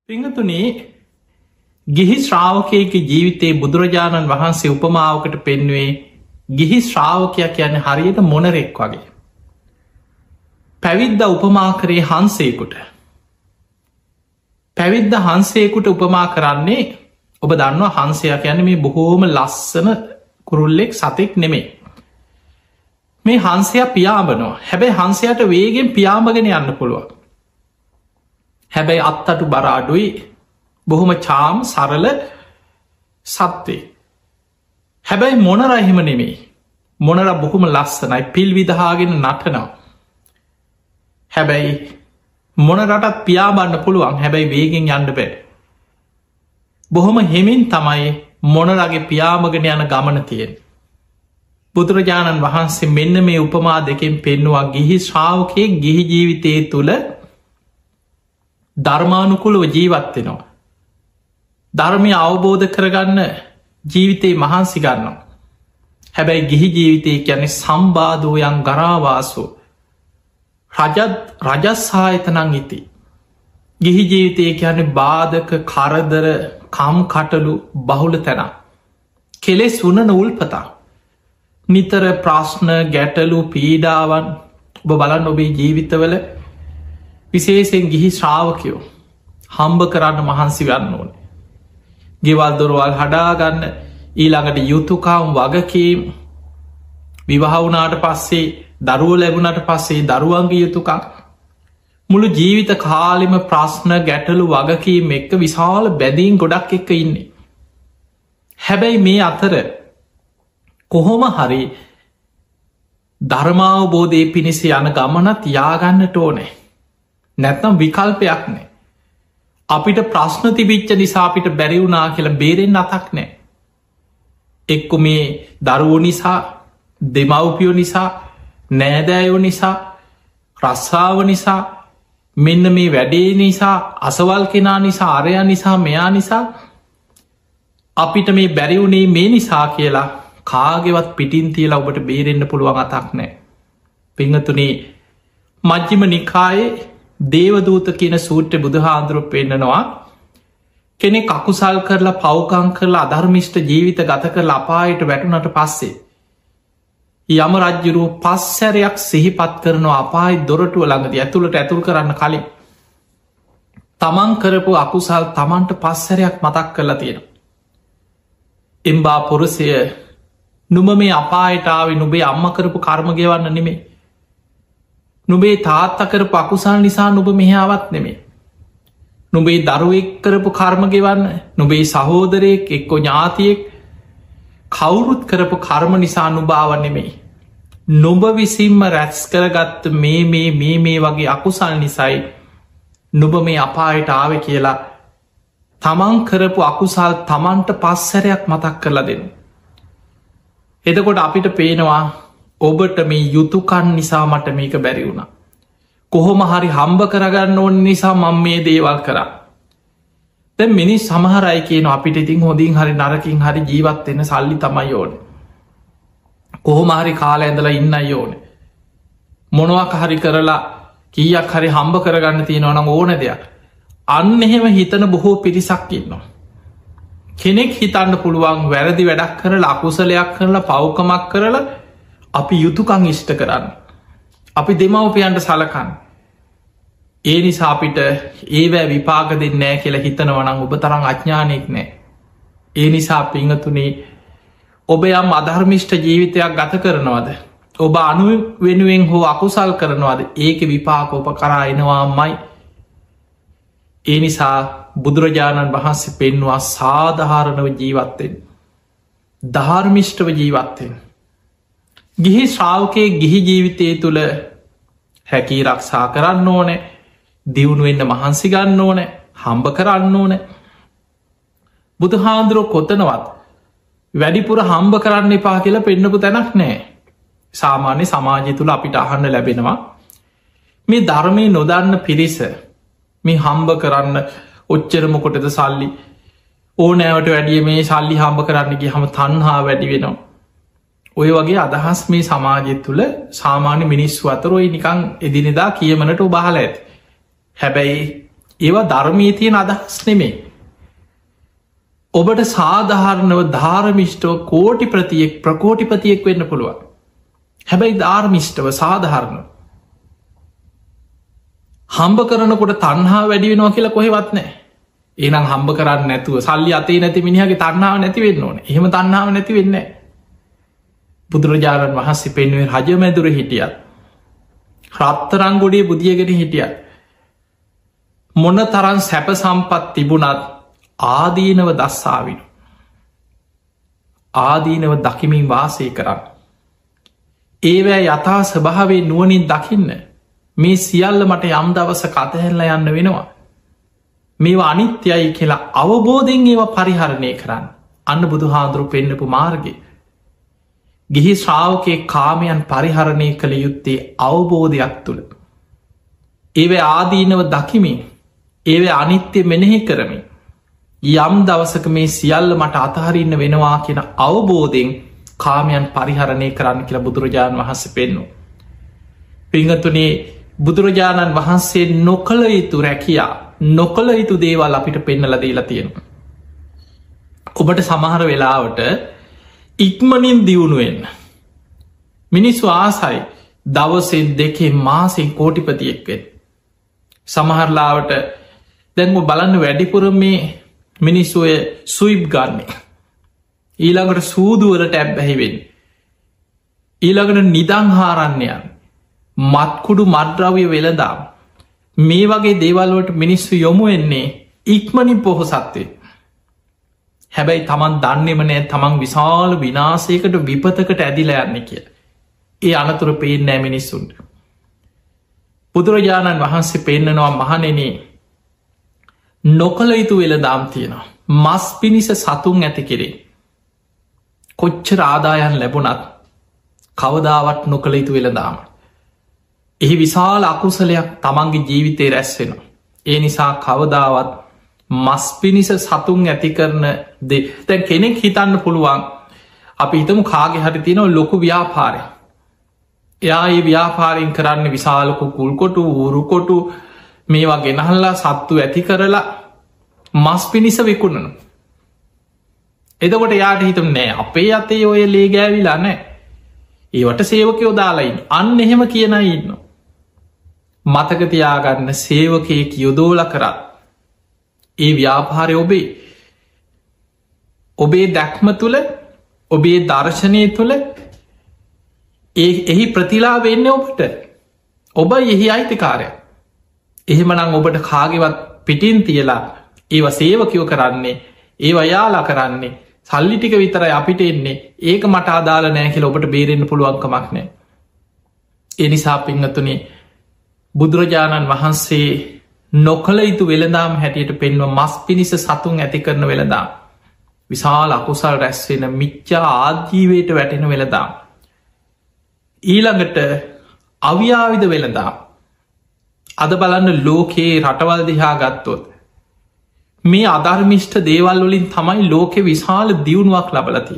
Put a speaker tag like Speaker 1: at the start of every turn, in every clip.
Speaker 1: පිංගතුනේ ගිහි ශ්‍රාවකයක ජීවිතයේ බුදුරජාණන් වහන්සේ උපමාවකට පෙන්වේ ගිහි ශ්‍රාවකයක් කියන්නේ හරියට මොනරෙක් වගේ. පැවිද්ද උපමා කරේ හන්සේකුට. පැවිද්ද හන්සේකුට උපමා කරන්නේ ඔබ දන්නවා හන්සයක් යන මේ බොහෝම ලස්සන කුරුල්ලෙක් සතෙක් නෙමේ. මේ හන්සයක් පියාඹනවා. හැබැයි හන්සයට වේගෙන් පියාඹගෙන යන්න පුළුවන්. හැබැයි අත්තටු බරාඩුයි බොහොම චාම් සරල සත්වේ. හැබැයි මොනර එහෙම නෙමේ. මොනර බොහොම ලස්සනයි පිල් විදහාගෙන නටනවා. හැබැයි මොනරටත් පියාබන්න පුළුවන් හැබැයි වේගෙන් යන්න බෑ. බොහොම හෙමින් තමයි මොනරගේ පියාමගෙන යන ගමන තියෙන්. බුදුරජාණන් වහන්සේ මෙන්න මේ උපමා දෙකෙන් පෙන්නවා ගිහි ශ්‍රාවකයේ ගිහි ජීවිතය තුළ ධර්මානුකුලව ජීවත්වෙනවා. ධර්මය අවබෝධ කරගන්න ජීවිතයේ මහන්සි ගන්නවා. හැබැයි ගිහි ජීවිතය කියන්නේ සම්බාධෝයන් ගරාවාසෝ රජස්සාහිතනං ඉති. ගිහි ජීවිතය කියන්නේ බාධක කරදර කම් කටලු බහුල තැන. කෙලෙස් වුණ උල්පතා. නිතර ප්‍රශ්න ගැටලු පීඩාවන් ඔබ බලන් ඔබේ ජීවිතවල විශේෂෙන් ගිහි ශ්‍රාවකයෝ හම්බ කරන්න මහන්සි ගන්න ඕන. ගෙවල් දොරවල් හඩාගන්න ඊළඟට යුතුකාම් වගකීම් විවාහවුනාට පස්සේ දරුව ලැබුණට පස්සේ දරුවන්ගේ යුතුකා මුළු ජීවිත කාලිම ප්‍රශ්න ගැටලු වගකීම් එක්ක විශාල බැදීන් ගොඩක් එක්ක ඉන්නේ. හැබැයි මේ අතර කොහොම හරි ධර්මාවබෝධය පිණිස යන ගමනත් යාගන්නට ඕනෑ. නැත්නම් විකල්පයක් නෑ. අපිට ප්‍රශ්න තිබිච්ච නිසා අපිට බැරිවුනා කියලා බේරෙන් අතක් නෑ. එක්කො මේ දරුවෝ නිසා දෙමව්පියෝ නිසා නෑදෑයෝ නිසා රස්සාාව නිසා මෙන්න මේ වැඩේ නිසා අසවල් කෙනා නිසා අරයා නිසා මෙයා නිසා අපිට මේ බැරිවුණේ මේ නිසා කියලා කාගෙවත් පිටින් තියලා ඔබට බේරෙන්න්න පුළුවන් අතක් නෑ. පිංහතුනේ මජ්ජිම නිකායේ දේවදූත කියන සූට්‍ර බුදුහාන්දුරුව පෙන්න්නනවා කෙනෙ කකුසල් කරලා පවකං කරලා අධර්මිෂ්ට ජීවිත ගත කරලා අපායට වැටුනට පස්සේ යම රජ්ජුරුව පස්සැරයක් සිහිපත් කරනවා අපායි දොරටුව ළඟද ඇතුළට ඇතුල් කරන්න කලින් තමන් කරපු අකුසල් තමන්ට පස්සැරයක් මතක් කරලා තියෙන. එම්බා පුරුසය නුම මේ අපායටාව නුබේ අම්ම කරපු කර්ම ගෙවන්න නෙමේ. නුබේ තාත්ත කරපු අකුසල් නිසා නුබ මෙහාවත් නෙමේ. නුබේ දරුවෙක් කරපු කර්ම ගෙවන්න නුබේ සහෝදරයෙක් එක්කො ඥාතියෙක් කවුරුත් කරපු කර්ම නිසා නුභාව නෙමෙයි. නොබ විසින්ම රැස් කරගත්ත මේ වගේ අකුසල් නිසයි නුබ මේ අපායට ආව කියලා තමන් කරපු අකුසල් තමන්ට පස්සරයක් මතක් කරලා දෙන්න. එතකොට අපිට පේනවා ඔබට මේ යුතුකන් නිසා මට මේක බැරි වුණ. කොහොම හරි හම්බ කරගන්න ඕන නිසා මං මේ දේවල් කරා. දැ මිනිස් සමහරයි කියන අපිට ඉතින් හොඳින් හරි නරකින් හරි ජීවත්වෙන්න සල්ලි තමයි ඕන. කොහොම හරි කාල ඇඳලා ඉන්න ඕන. මොනවක් හරි කරලා කීයක් හරි හම්බ කරගන්න තියෙනවනම් ඕන දෙයක්. අන්න එහෙම හිතන බොහෝ පිරිසක් ඉන්නවා. කෙනෙක් හිතන්න පුළුවන් වැරදි වැඩක් කරලා අකුසලයක් කරලා පව්කමක් කරලා අපි යුතුකං ඉෂ්ට කරන්න. අපි දෙමවපියන්ට සලකන්න. ඒ නිසා අපිට ඒවැ විපාක දෙන්නෑ කියලා හිතනවනං ඔබ තරම් අඥ්ඥානෙක් නෑ. ඒ නිසා පිංහතුනේ ඔබ යම් අධර්මිෂ්ට ජීවිතයක් ගත කරනවද. ඔබ අනු වෙනුවෙන් හෝ අකුසල් කරනවාද ඒක විපාක ඔප කරායනවාමයි. ඒ නිසා බුදුරජාණන් වහන්සේ පෙන්වා සාධහාරණව ජීවත්තෙන්. ධර්මිෂ්ටව ජීවත්තෙන්. ගිහි ශ්‍රාවකයේ ගිහි ජීවිතය තුළ හැකී රක්ෂා කරන්න ඕනෑ දියුණුවෙන්න්න මහන්සි ගන්න ඕන හම්බ කරන්න ඕන. බුදුහාන්දුරුව කොතනවත් වැඩිපුර හම්බ කරන්න එපා කියලා පෙන්නපු තැනක් නෑ. සාමාන්‍ය සමාජය තුළ අපිට අහන්න ලැබෙනවා. මේ ධර්මය නොදන්න පිරිස මේ හම්බ කරන්න ඔච්චරමකොටද සල්ලි ඕනෑවට වැඩිය මේ සල්ලි හම්බ කරන්නගේ හම තන්හා වැඩි වෙනවා. ඔය වගේ අදහස් මේ සමාජය තුළ සාමාන්‍ය මිනිස්සු අතරොයි නිකං එදිනෙදා කියමනට බහල ඇති. හැබැයි ඒවා ධර්මයේ තියෙන අදහස් නෙමේ. ඔබට සාධාරණව ධාර්මිෂ්ටව කෝටිපතියෙක් ප්‍රකෝටිපතියෙක් වෙන්න පුළුවන්. හැබැයි ධාර්මිෂ්ටව සාධාරණ හම්බ කරනකොට තණ්හා වැඩි වෙනවා කියලා කොහෙවත් නෑ. ඒනම් හම්බ කරන්න නැතුව සල්ලි අතේ නැති මිනිහගේ තණ්හාව නැති වෙන්න ඕන. එහෙම තණ්හාව නැති වෙන්නේ නැහැ. බුදුරජාණන් වහන්සේ පෙන්වුවේ රජමැදුර හිටියත් රත්තරන් ගොඩේ බුදියගෙන හිටියත් මොන තරම් සැප සම්පත් තිබුණත් ආදීනව දස්සාවිනු. ආදීනව දකිමින් වාසය කරන්න. ඒවැ යථා ස්වභාවේ නුවණින් දකින්න මේ සියල්ල මට යම් දවසක අතහැරලා යන්න වෙනවා. මේවා අනිත්‍යයි කියලා අවබෝධයෙන් ඒවා පරිහරණය කරන්න. අන්න බුදුහාඳුරු පෙන්නපු මාර්ගය. ගිහි ශ්‍රාවකයේ කාමයන් පරිහරණය කළ යුත්තේ අවබෝධයක් තුළ. ඒව ආදීනව දකිමින් ඒව අනිත්‍ය මෙනෙහි කරමින් යම් දවසක මේ සියල්ල මට අතහරින්න වෙනවා කියෙන අවබෝධයෙන් කාමයන් පරිහරණය කරන්න කියලා බුදුරජාණන් වහන්සේ පෙන්නු. පිංහතුනේ බුදුරජාණන් වහන්සේ නොකළ යුතු රැකියා නොකළ යුතු දේවල් අපිට පෙන්නල දීලා තියෙනවා. ඔබට සමහර වෙලාවට ඉක්මනින් දියුණුවෙන් මිනිස්සු ආසයි දවසෙන් දෙකේ මාසෙන් කෝටිපතියෙක්වෙන්. සමහරලාවට දැන්ම බලන්න වැඩිපුර මේ මිනිස්සුය සුයිබ් ගන්නේ. ඊළඟට සූදුවලට ඇබ්බැහිවෙන්. ඊළඟට නිදංහාරන්නයන් මත්කුඩු මද්‍රව්‍ය වෙලදාම් මේ වගේ දේවල්වට මිනිස්සු යොමු එන්නේ ඉක්මනින් පොහොසත්වේ. හැබැයි තමන් දන්නෙම නෑ තමන් විශාල විනාසයකට විපතකට ඇදිලා යන්න කිය. ඒ අනතුර පේනෑ මිනිස්සුන්ට. බුදුරජාණන් වහන්සේ පෙන්නනවා මහනෙනේ නොකළ යුතු වෙලදාම් තියෙනවා. මස් පිණිස සතුන් ඇති කෙරේ. කොච්චර ආදායන් ලැබුණත් කවදාවත් නොකළ යුතු වෙලදාම. එහි විශාල අකුසලයක් තමන්ගේ ජීවිතය රැස්වෙනවා. ඒ නිසා කවදාවත් මස් පිණිස සතුන් ඇති කරන තැන් කෙනෙක් හිතන්න පුළුවන් අපි හිතමු කාගෙ හරි තියෙනව ලොකු ව්‍යාපාරය. එයා ඒ ව්‍යාපාරයෙන් කරන්න විශාලකු කුල්කොටු ඌරුකොටු මේවා ගෙනහල්ලා සත්තු ඇති කරලා මස් පිණිස විකුණනු. එදකොට යාට හිතුම් නෑ අපේ අතේ ඔය ලේගෑවිලා නෑ. ඒවට සේවකයෝ දාලයින් අන්න එහෙම කියන ඉන්න. මතකතියාගන්න සේවකයෙක් යොදෝල කරත් ඒ ව්‍යාපාරය ඔබේ දැක්ම තුළ ඔබේ දර්ශනය තුළ එහි ප්‍රතිලා වෙන්න ඔබට ඔබ එහි අයිතිකාරය. එහෙමනම් ඔබට කාගෙවත් පිටින් තියලා ඒව සේවකයෝ කරන්නේ ඒ වයාලා කරන්නේ සල්ලි ටික විතරයි අපිට එන්නේ ඒක මට අදාල නෑ කියල ඔබට බේරෙන්න්න පුළුවන්කමක් නෑ. එනිසා පිංහතුනේ බුදුරජාණන් වහන්සේ නොකළ යුතු වෙළදාම් හැටියට පෙන්ව මස් පිණිස සතුන් ඇති කරන වෙළදාම්. විශාල අකුසල් රැස්වෙන මිච්චා ආජීවයට වැටෙන වෙළදාම්. ඊළඟට අව්‍යාවිධ වෙළදාම්. අද බලන්න ලෝකයේ රටවල් දිහා ගත්තොත්. මේ අධර්මිෂ්ට දේවල් වලින් තමයි ලෝකෙ විශාල දියුණුවක් ලබලතිය.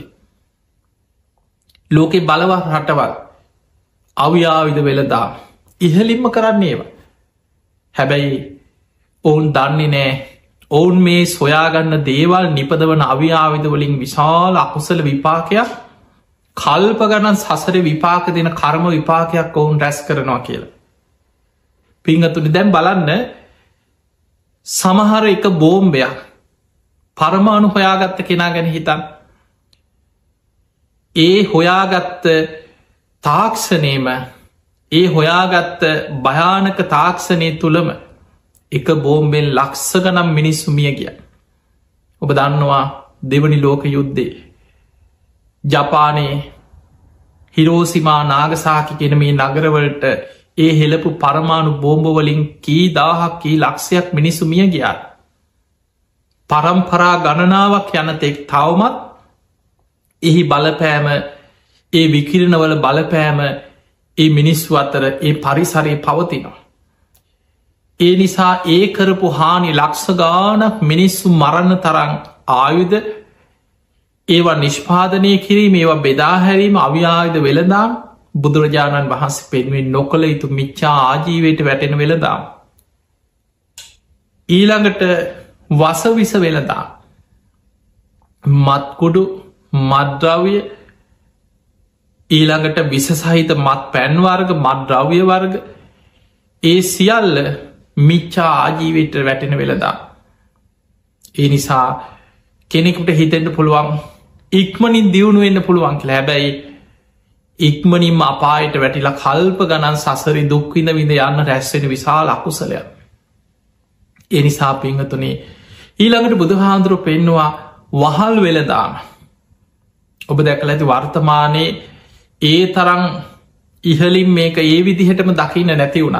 Speaker 1: ලෝකෙ බලවත් රටවල් අව්‍යාවිධ වෙළදාම් ඉහලින්ම කරන්නේ ඒවා. හැබැයි ඔවුන් දන්නේ නෑ ඔවුන් මේ සොයාගන්න දේවල් නිපදවන අව්‍යාවිධ වලින් විශාල අකුසල විපාකයක් කල්ප ගණන් සසර විපාක දෙන කර්ම විපාකයක් ඔවුන් රැස් කරනවා කියලා. පිංහතුනි දැම් බලන්න සමහර එක බෝම්බයක් පරමාණු හොයාගත්ත කෙනා ගැන හිතන්. ඒ හොයාගත්ත තාක්ෂණයම ඒ හොයාගත්ත භයානක තාක්ෂණය තුළම එක බෝම්බෙන් ලක්ෂ ගනම් මිනිස්සු මිය ගිය. ඔබ දන්නවා දෙවනි ලෝක යුද්ධේ ජපානයේ හිරෝසිමා නාගසාකි කෙන මේ නගරවලට ඒ හෙළපු පරමාණු බෝම්බවලින් කී දාහක් කී ලක්ෂයක් මිනිස්සු මිය ගියාත්. පරම්පරා ගණනාවක් යනතෙක් තවමත් එහි බලපෑම ඒ විකිරණවල බලපෑම ඒ මිනිස්සු අතර ඒ පරිසරය පවතිනවා. ඒ නිසා ඒ කරපු හානි ලක්ෂ ගානක් මිනිස්සු මරණ තරං ආයුධ ඒවා නිෂ්පාදනය කිරීම ඒවා බෙදාහැරීම අව්‍යායුධ වෙළදාම් බුදුරජාණන් වහන්සේ පෙන්වෙන් නොකළ යුතු මිච්චා ආජීවයට වැටෙන වෙළදාම්. ඊළඟට වසවිස වෙලදා මත්කුඩු මද්‍රව්‍ය ඊළඟට විස සහිත මත් පැන්වර්ග මද්‍රව්‍ය වර්ග ඒ සියල්ල මිච්චා ආජීවයට වැටෙන වෙලදා. ඒ නිසා කෙනෙකුට හිතෙන්ට පුළුවන් ඉක්මනින් දියුණු වෙන්න පුළුවන් කියලා. හැබැයි ඉක්මනින්ම අපායට වැටිලා කල්ප ගණන් සසරි දුක්විඳ විඳ යන්න රැස්සෙන විශාල අකුසලයක්. ඒ නිසා පිංහතුනේ ඊළඟට බුදුහාන්දුරුව පෙන්නවා වහල් වෙලදාම. ඔබ දැකල ඇති වර්තමානයේ ඒ තරං ඉහලින් මේක ඒ විදිහටම දකින්න නැති වුණ.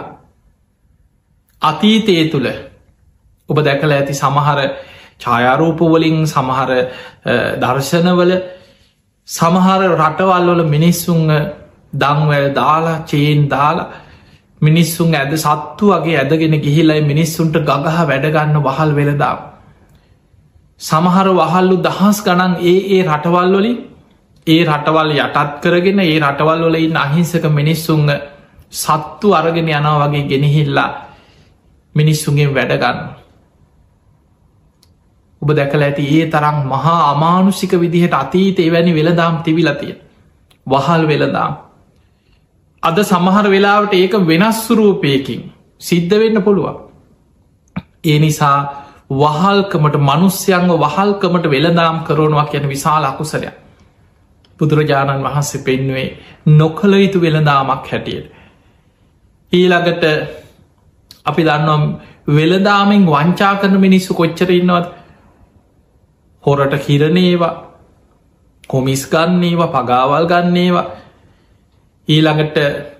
Speaker 1: අතීතය තුළ ඔබ දැකල ඇති සමහර ඡායාරූපවලින් සමහර දර්ශනවල සමහර රටවල්වල මිනිස්සුන් දංවැල් දාලා චේන් දාලා මිනිස්සුන් ඇද සත්තු වගේ ඇදගෙන ගිහිලයි මිනිස්සුන්ට ගගහ වැඩගන්න වහල් වෙලදාම්. සමහර වහල්ලු දහස් ගණන් ඒ රටවල්වලින් ඒ රටවල් යටත් කරගෙන ඒ රටවල්වලයින් අහිංසක මිනිස්සුන්ග සත්තු අරගෙන යනා වගේ ගෙනහිල්ලා මිනිස්සුන්ගෙන් වැඩගන්න. ඔබ දැකල ඇති ඒ තරම් මහා අමානුෂික විදිහට අතීත එවැනි වෙළදාම් තිබිලතිය. වහල් වෙළදාම්. අද සමහර වෙලාවට ඒක වෙනස්සුරූපයකින් සිද්ධ වෙන්න පුළුවන්. ඒ නිසා වහල්කමට මනුස්්‍යයන්ව වහල්කමට වෙළදාම් කරනවා කියන විශාල අකුසලයක්. බුදුරජාණන් වහන්සේ පෙන්වේ නොකළ යුතු වෙළදාමක් හැටියට. ඊළඟට අපි දන්නම් වෙළදාමෙන් වංචා කරන මිනිස්සු කොච්චර ඉන්නවත් හොරට කිරණේවා කොමිස් ගන්නේවා පගාවල් ගන්නේවා ඊළඟට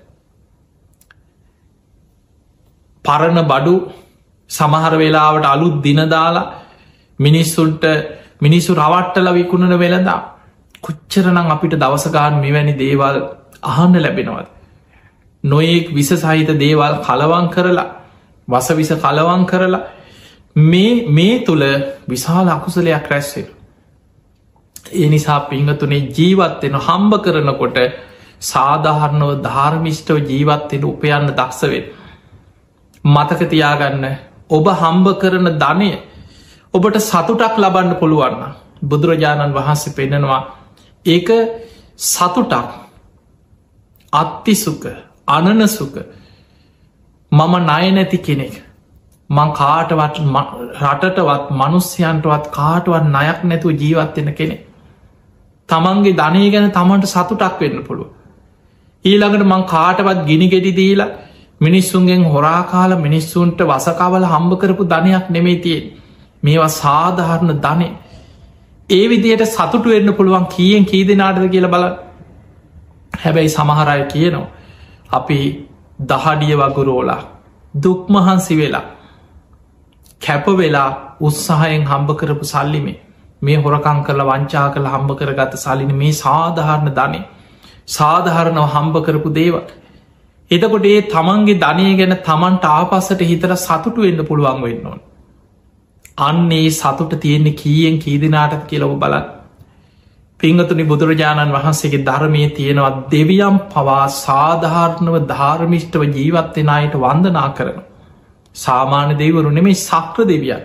Speaker 1: පරණ බඩු සමහර වෙලාවට අලුත් දිනදාලා මිනිස්සුන්ට මිනිස්සු රවට්ටල විකුණන වෙළදා කොච්චරනම් අපිට දවසගාන් මෙවැනි දේවල් අහන්න ලැබෙනවද. නොයෙක් විස සහිත දේවල් කලවන් කරලා වසවිස කලවන් කරලා මේ තුළ විශාල අකුසලයක් රැස්වෙන. ඒ නිසා පිංහතුනේ ජීවත්වෙන හම්බ කරනකොට සාධාරණව ධර්මිෂ්ටව ජීවත්වෙන උපයන්න දක්ෂවෙන්. මතකතියාගන්න ඔබ හම්බ කරන ධනය ඔබට සතුටක් ලබන්න පුළුවන්න. බුදුරජාණන් වහන්සේ පෙන්නවා ඒක සතුටක් අත්තිසුක අනනසුක මම ණය නැති කෙනෙක් මං කාටවත් රටටවත් මනුස්්‍යයන්ටවත් කාටවත් ණයක් නැතුව ජීවත්වෙන කෙනෙ. තමන්ගේ ධනය ගැන තමන්ට සතුටක් වෙන්න පුළුව. ඊළඟට මං කාටවත් ගිනිගෙඩි දීලා මිනිස්සුන්ගෙන් හොරාකාල මිනිස්සුන්ට වසකවල හම්බ කරපු ධනයක් නෙමේතියෙන් මේවා සාධාරණ ධනේ. ඒ විදියට සතුටු වෙන්න පුළුවන් කියෙන් කී දෙනාටද කියල බල. හැබැයි සමහරය කියනවා අපි දහඩිය වගුරෝලා දුක්මහන්සි වෙලා කැප වෙලා උත්සාහයෙන් හම්බ කරපු සල්ලිමේ මේ හොරකං කරල වංචා කළ හම්බ කරගත සල්ලින මේ සාධාරණ ධනේ සාධාරණව හම්බ කරපු දේව. එතකොට ඒ තමන්ගේ ධනය ගැන තමන්ට ආපස්සට හිතර සතුටු වෙන්න පුළුවන් වෙන්න ඕන. අන්නේ සතුට තියෙන්නේ කීයෙන් කීදිනාටත් කියලව බලන්න. පිංගතුනි බුදුරජාණන් වහන්සේගේ ධර්මය තියෙනවා දෙවියම් පවා සාධාරණව ධර්මිෂ්ටව ජීවත්වෙන අයට වන්දනා කරන. සාමාන්‍ය දෙවරු නෙමේ සක්‍ර දෙවියන්.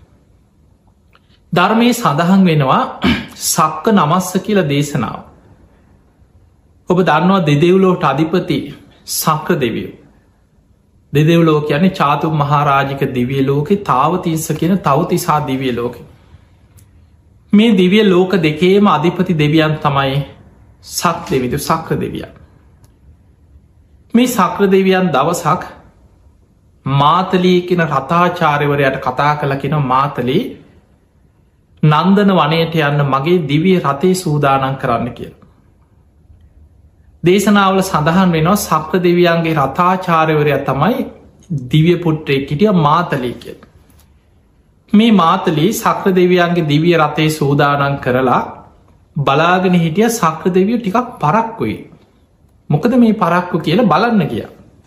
Speaker 1: ධර්මය සඳහන් වෙනවා සක්ක නමස්ස කියල දේශනාව. ඔබ දන්නවා දෙදෙව්ලෝට අධිපති සක්‍ර දෙවියෝ. දෙදෙව්ලෝ කියන්නේ චාතු මහාරාජික දිවිය ලෝකෙ තාවතිස්ස කියන තවතිසා දිවිය ලෝකෙ. මේ දිවිය ලෝක දෙකේම අධිපති දෙවියන් තමයි සක් දෙවිදු සක්‍ර දෙවියන්. මේ සක්‍ර දෙවියන් දවසක් මාතලී කෙන රතාචාරවරයට කතා කළ කෙන මාතලී නන්දන වනයට යන්න මගේ දිවිය රතේ සූදානන් කරන්න කියල. දේශනාවල සඳහන් වෙනවා සක්‍ර දෙවියන්ගේ රතාචාරවරය තමයි දිවිය පුට්ටේ කිටිය මාතලී කිය. මේ මාතලී සක්‍ර දෙවියන්ගේ දිවිය රතේ සූදානන් කරලා බලාගෙන හිටිය සක්‍ර දෙවිය ටිකක් පරක්කුයි. මොකද මේ පරක්කු කියල බලන්න කිය.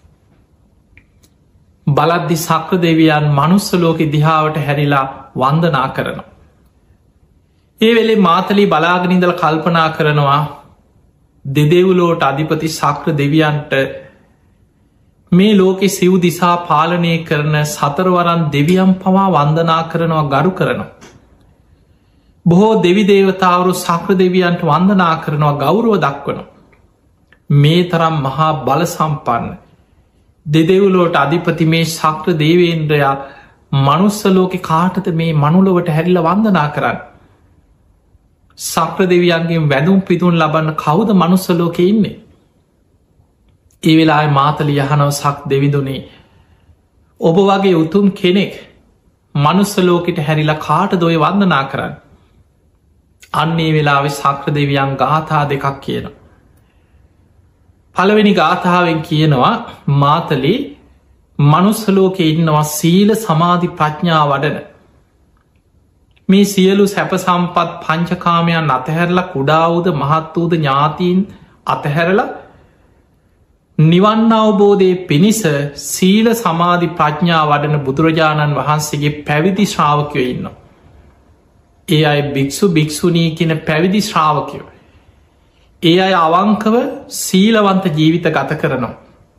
Speaker 1: බලද්දි සක්‍ර දෙවියන් මනුස්සලෝක දිහාවට හැරිලා වන්දනා කරනවා. ඒ වෙලේ මාතලී බලාගෙනඉදල කල්පනා කරනවා දෙදෙව්ලෝට අධිපති සක්‍ර දෙවියන්ට මේ ලෝකෙ සිව් දිසා පාලනය කරන සතරවරන් දෙවියම් පවා වන්දනා කරනවා ගරු කරනවා. බොහෝ දෙවි දේවතාවරු සක්‍ර දෙවියන්ට වන්දනා කරනවා ගෞරුව දක්වන. මේ තරම් මහා බල සම්පන්න දෙදෙව්ලෝට අධිපති මේ ශක්‍ර දේවේන්ද්‍රයා මනුස්සලෝක කාටද මේ මනුලොවට හැරිල වන්දනා කරන්න. සක්‍ර දෙවියන්ගේ වැදුම් පිදුන් ලබන්න කවුද මනුස්සලෝක ඉන්නේ. ඒ වෙලා මාතල යහනව සක් දෙවිදුනේ ඔබ වගේ උතුම් කෙනෙක් මනුස්සලෝකට හැරිලා කාට දොය වන්දනා කරන්න. අන්නේ වෙලාවෙ සක්‍ර දෙවියන් ගාථා දෙකක් කියන. පළවෙනි ගාථාවෙන් කියනවා මාතලේ මනුස්සලෝක ඉන්නවා සීල සමාධි ප්‍රඥා වඩන. මේ සියලු සැප සම්පත් පංචකාමයන් අතහැරලා කුඩාවූද මහත්වූද ඥාතීන් අතහැරලා නිවන් අවබෝධය පිණිස සීල සමාධි ප්‍රඥා වඩන බුදුරජාණන් වහන්සේගේ පැවිදි ශ්‍රාවකයෝ ඉන්න. ඒ අයි භික්‍ෂු භික්‍ෂුණී කියන පැවිදි ශ්‍රාවකයෝ. ඒ අය අවංකව සීලවන්ත ජීවිත ගත කරනවා.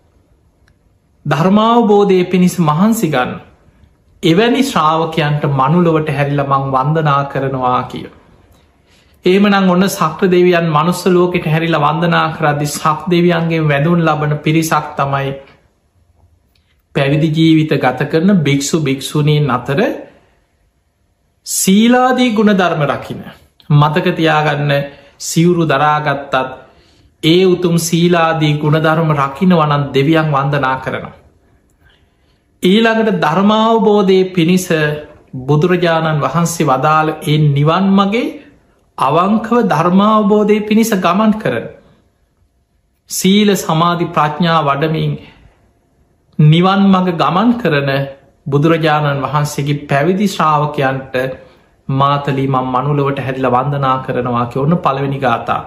Speaker 1: ධර්මාවබෝධය පිණිස මහන්සි ගන්න. එවැනි ශ්‍රාවකයන්ට මනුලොවට හැරිල මං වන්දනා කරනවා කිය. ඒමනං ඔන්න සක්‍ර දෙවියන් මනුස්ස ලෝකෙට හැරිල වන්දනා කරදදි සක් දෙවියන්ගේ වැදුන් ලබන පිරිසක් තමයි පැවිදි ජීවිත ගත කරන භික්‍ෂු භික්‍ෂුණීන් අතර සීලාදී ගුණ ධර්ම රකින. මතකතියාගන්න සිවුරු දරාගත්තත් ඒ උතුම් සීලාදී ගුණධර්ම රකින වනන් දෙවියන් වන්දනා කරනවා. ඊළඟට ධර්මාවබෝධය පිණිස බුදුරජාණන් වහන්සේ වදාළ ඒ නිවන් මගේ අවංකව ධර්මාවබෝධය පිණිස ගමන් කරන. සීල සමාධි ප්‍රඥා වඩමින් නිවන් මඟ ගමන් කරන බුදුරජාණන් වහන්සේගේ පැවිදි ශ්‍රාවකයන්ට මාතලී මං මනුලවට හැරිල වන්දනා කරනවා ඔන්න පළවෙනි ගාථා.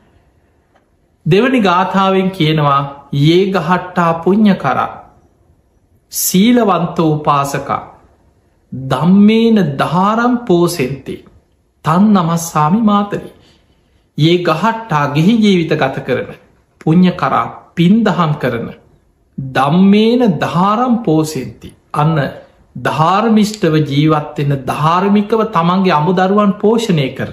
Speaker 1: දෙවනි ගාථාවෙන් කියනවා ඒ ගහට්ටා පුං්ඥ කරා සීලවන්ත උපාසකා දම්මේන ධාරම් පෝසෙන්තේ තන් නමස්සාමි මාතලි. ඒ ගහට්ටා ගෙහි ජීවිත ගත කරන පුං්ඥ කරා පින්දහම් කරන දම්මේන ධාරම් පෝසෙන්ති අන්න ධාර්මිෂ්ටව ජීවත්වෙන ධාර්මිකව තමන්ගේ අමුදරුවන් පෝෂණය කර.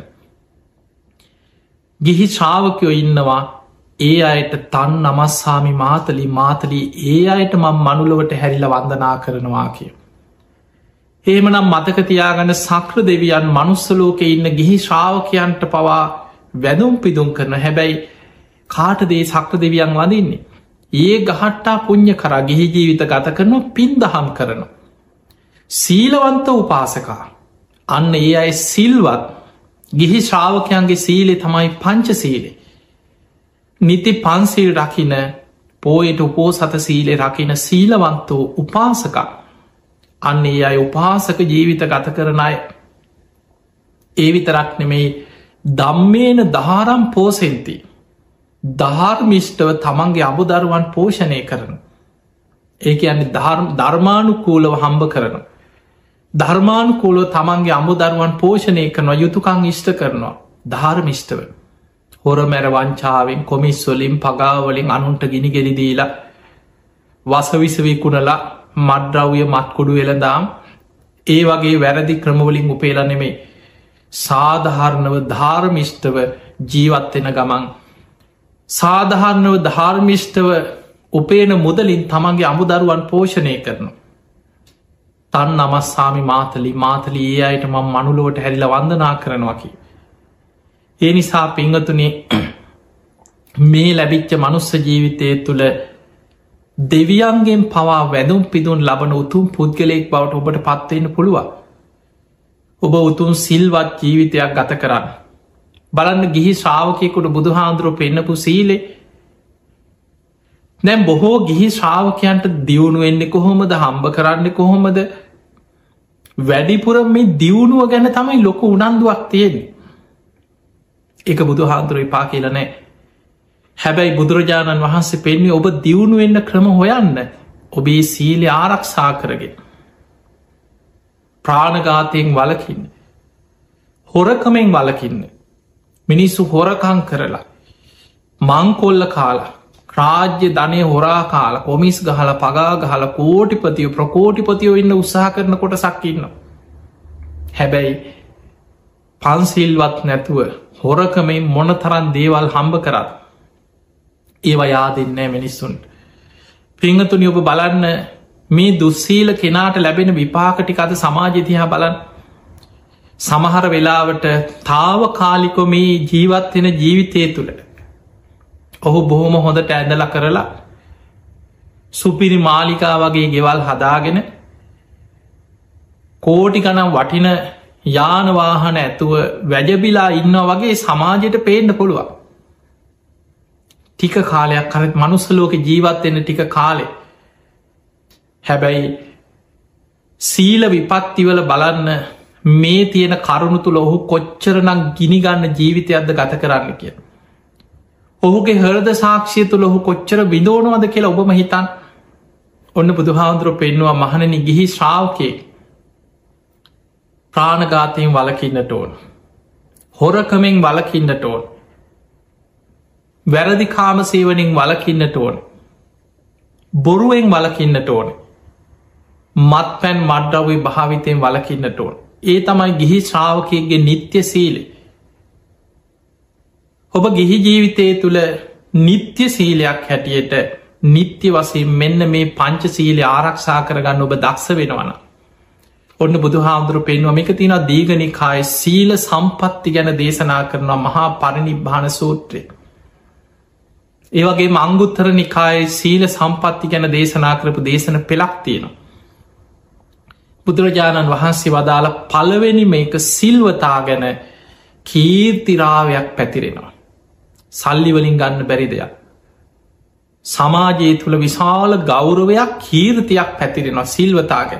Speaker 1: ගිහි ශ්‍රාවකයෝ ඉන්නවා ඒ අයට තන් නමස්සාමි මාතලි මාතලී ඒ අයට මං මනුලොවට හැරිල වන්දනා කරනවා කිය. ඒමනම් මතකතියාගන්න සක්‍ර දෙවියන් මනුස්සලෝක ඉන්න ගිහි ශ්‍රාවකයන්ට පවා වැදුම් පිදුම් කරන හැබැයි කාටදේ සක්‍ර දෙවියන් වදින්නේ. ඒ ගහට්ටා පුං්ඥ කරා ගිහි ජීවිත ගත කරනවා පින්දහම් කරනවා. සීලවන්ත උපාසකා අන්න ඒ අයි සිල්වත් ගිහි ශ්‍රාවකයන්ගේ සීලෙ තමයි පංච සීලේ. නිති පන්සිල් රකින පෝයට උපෝසත සීලෙ රකින සීලවන්තෝ උපාසකා අන්න ඒ අයි උපාසක ජීවිත ගත කරන අය. ඒ විතරක් නෙමෙයි දම්මේන ධාරම් පෝසෙන්ති ධාර්මිෂ්ටව තමන්ගේ අබුදරුවන් පෝෂණය කරන. ඒක අන්නේ ධර්මානුකූලව හම්බ කරන. ධර්මානුකූලව තමන්ගේ අමුදරුවන් පෝෂණය කරනවා යුතුකං ඉෂ්ට කරනවා ධාර්මිෂ්ටව. හොර මැර වංචාවෙන් කොමිස්වලින් පගාවලින් අනුන්ට ගිනි ගෙලිදීලා වසවිසවිකුණලා මඩ්‍රව්ය මත්කොඩු වෙළදාම් ඒ වගේ වැරදි ක්‍රමවලින් උපේලා නෙමේ සාධහරණව ධාර්මිෂ්ටව ජීවත්වෙන ගමන් සාධහරණව ධාර්මිෂ්ටව උපේන මුදලින් තමන්ගේ අමුදරුවන් පෝෂණය කරනු. තන් නමස්සාමි මාතලි මාතලි ඒ අයට මං මනුලුවට හැරිල වන්දනා කරනවකි. ඒ නිසා පිංගතුනේ මේ ලැබිච්ච මනුස්ස ජීවිතය තුළ දෙවියන්ගෙන් පවා වැදුම් පිදුන් ලබන උතුම් පුද්ගලයෙක් බවට ඔබට පත්වන්න පුළුවන්. ඔබ උතුම් සිල්වත් ජීවිතයක් ගත කරන්න. බලන්න ගිහි ශ්‍රාවකයකුට බුදුහාන්දුරුව පෙන්නපු සීලේ දැම් බොහෝ ගිහි ශ්‍රාවකයන්ට දියුණු වෙන්නේ කොහොමද හම්බ කරන්න කොහොමද වැඩිපුර මේ දියුණුව ගැන තමයි ලොකු උනන්දුවක් තියෙන්නේ. එක බුදු හාන්දුර එපා කියලනෑ. හැබැයි බුදුරජාණන් වහන්සේ පෙන්න්නේ ඔබ දියුණු වෙන්න ක්‍රම හොයන්න ඔබේ සීලය ආරක්ෂා කරගෙන. ප්‍රාණඝාතයෙන් වලකින්න. හොරකමෙන් වලකින්න. මිනිස්සු හොරකං කරලා මංකොල්ල කාලා රාජ්‍ය ධනය හොරා කාල කොමිස් ගහල පගා ගහල කෝටිපතිය ප්‍රකෝටිපතියෝ ඉන්න උත්සාහ කරන කොට සක්කින්න. හැබැයි පන්සිල්වත් නැතුව හොරකමෙන් මොන තරන් දේවල් හම්බ කරත් ඒවා යාදෙන්නෑ මිනිස්සුන්ට. පිංහතුනි ඔබ බලන්න මේ දුස්සීල කෙනාට ලැබෙන විපාකටික අද සමාජතිහා බලන් සමහර වෙලාවට තාව කාලිකො මේ ජීවත්වෙන ජීවිතය තුළ ඔහු බොහොම හොඳට ඇඳල කරලා සුපිරි මාලිකා වගේ ගෙවල් හදාගෙන කෝටි ගනම් වටින යානවාහන ඇතුව වැජබිලා ඉන්න වගේ සමාජයට පේන්න පුළුවන්. ටික කාලයක් කරත් මනුස්සලෝක ජීවත්වෙන ටික කාලෙ හැබැයි සීල විපත්තිවල බලන්න මේ තියෙන කරුණු තුළ ඔහු කොච්චරනම් ගිනිගන්න ජීවිතයක්ද ගත කරන්න කිය. ඔහුගේ හරද සාක්ෂය තුළ ඔහු කොච්චර විදෝනවද කියලා ඔබම හිතන් ඔන්න බුදුහාන්දුරුව පෙන්නවා මහණනි ගිහි ශ්‍රාවකේ ප්‍රාණඝාතයෙන් වලකින්නට ඕන. හොරකමෙන් වලකින්නට ඕන. වැරදි කාම සේවනින් වලකින්නට ඕන. බොරුවෙන් වලකින්නට ඕන. මත් පැන් මඩ්ඩවයි භාවිතයෙන් වලකින්නට ඕන. ඒ තමයි ගිහි ශ්‍රාවකයගේ නිත්‍ය සීලෙ. ඔබ ගිහි ජීවිතය තුළ නිත්‍ය සීලයක් හැටියට නිත්‍ය වසයෙන් මෙන්න මේ පංච සීලය ආරක්ෂා කරගන්න ඔබ දක්ෂ වෙනවන. ඔන්න බුදු හාමුදුරු පෙන්වම එක තින දීගනිකාය සීල සම්පත්ති ගැන දේශනා කරනවා මහා පරිනිබ්භාන සූත්‍රය. ඒවගේ මංගුත්තර නිකාය සීල සම්පත්ති ගැන දේශනා කරපු දේශන පෙළක් තියෙනවා. බුදුරජාණන් වහන්සේ වදාළ පළවෙනි මේක සිල්වතා ගැන කීර්තිරාවයක් පැතිරෙනවා. සල්ලිවලින් ගන්න බැරි දෙයක්. සමාජයේ තුළ විශාල ගෞරවයක් කීර්තියක් පැතිරෙනවා සිල්වතාගෙන.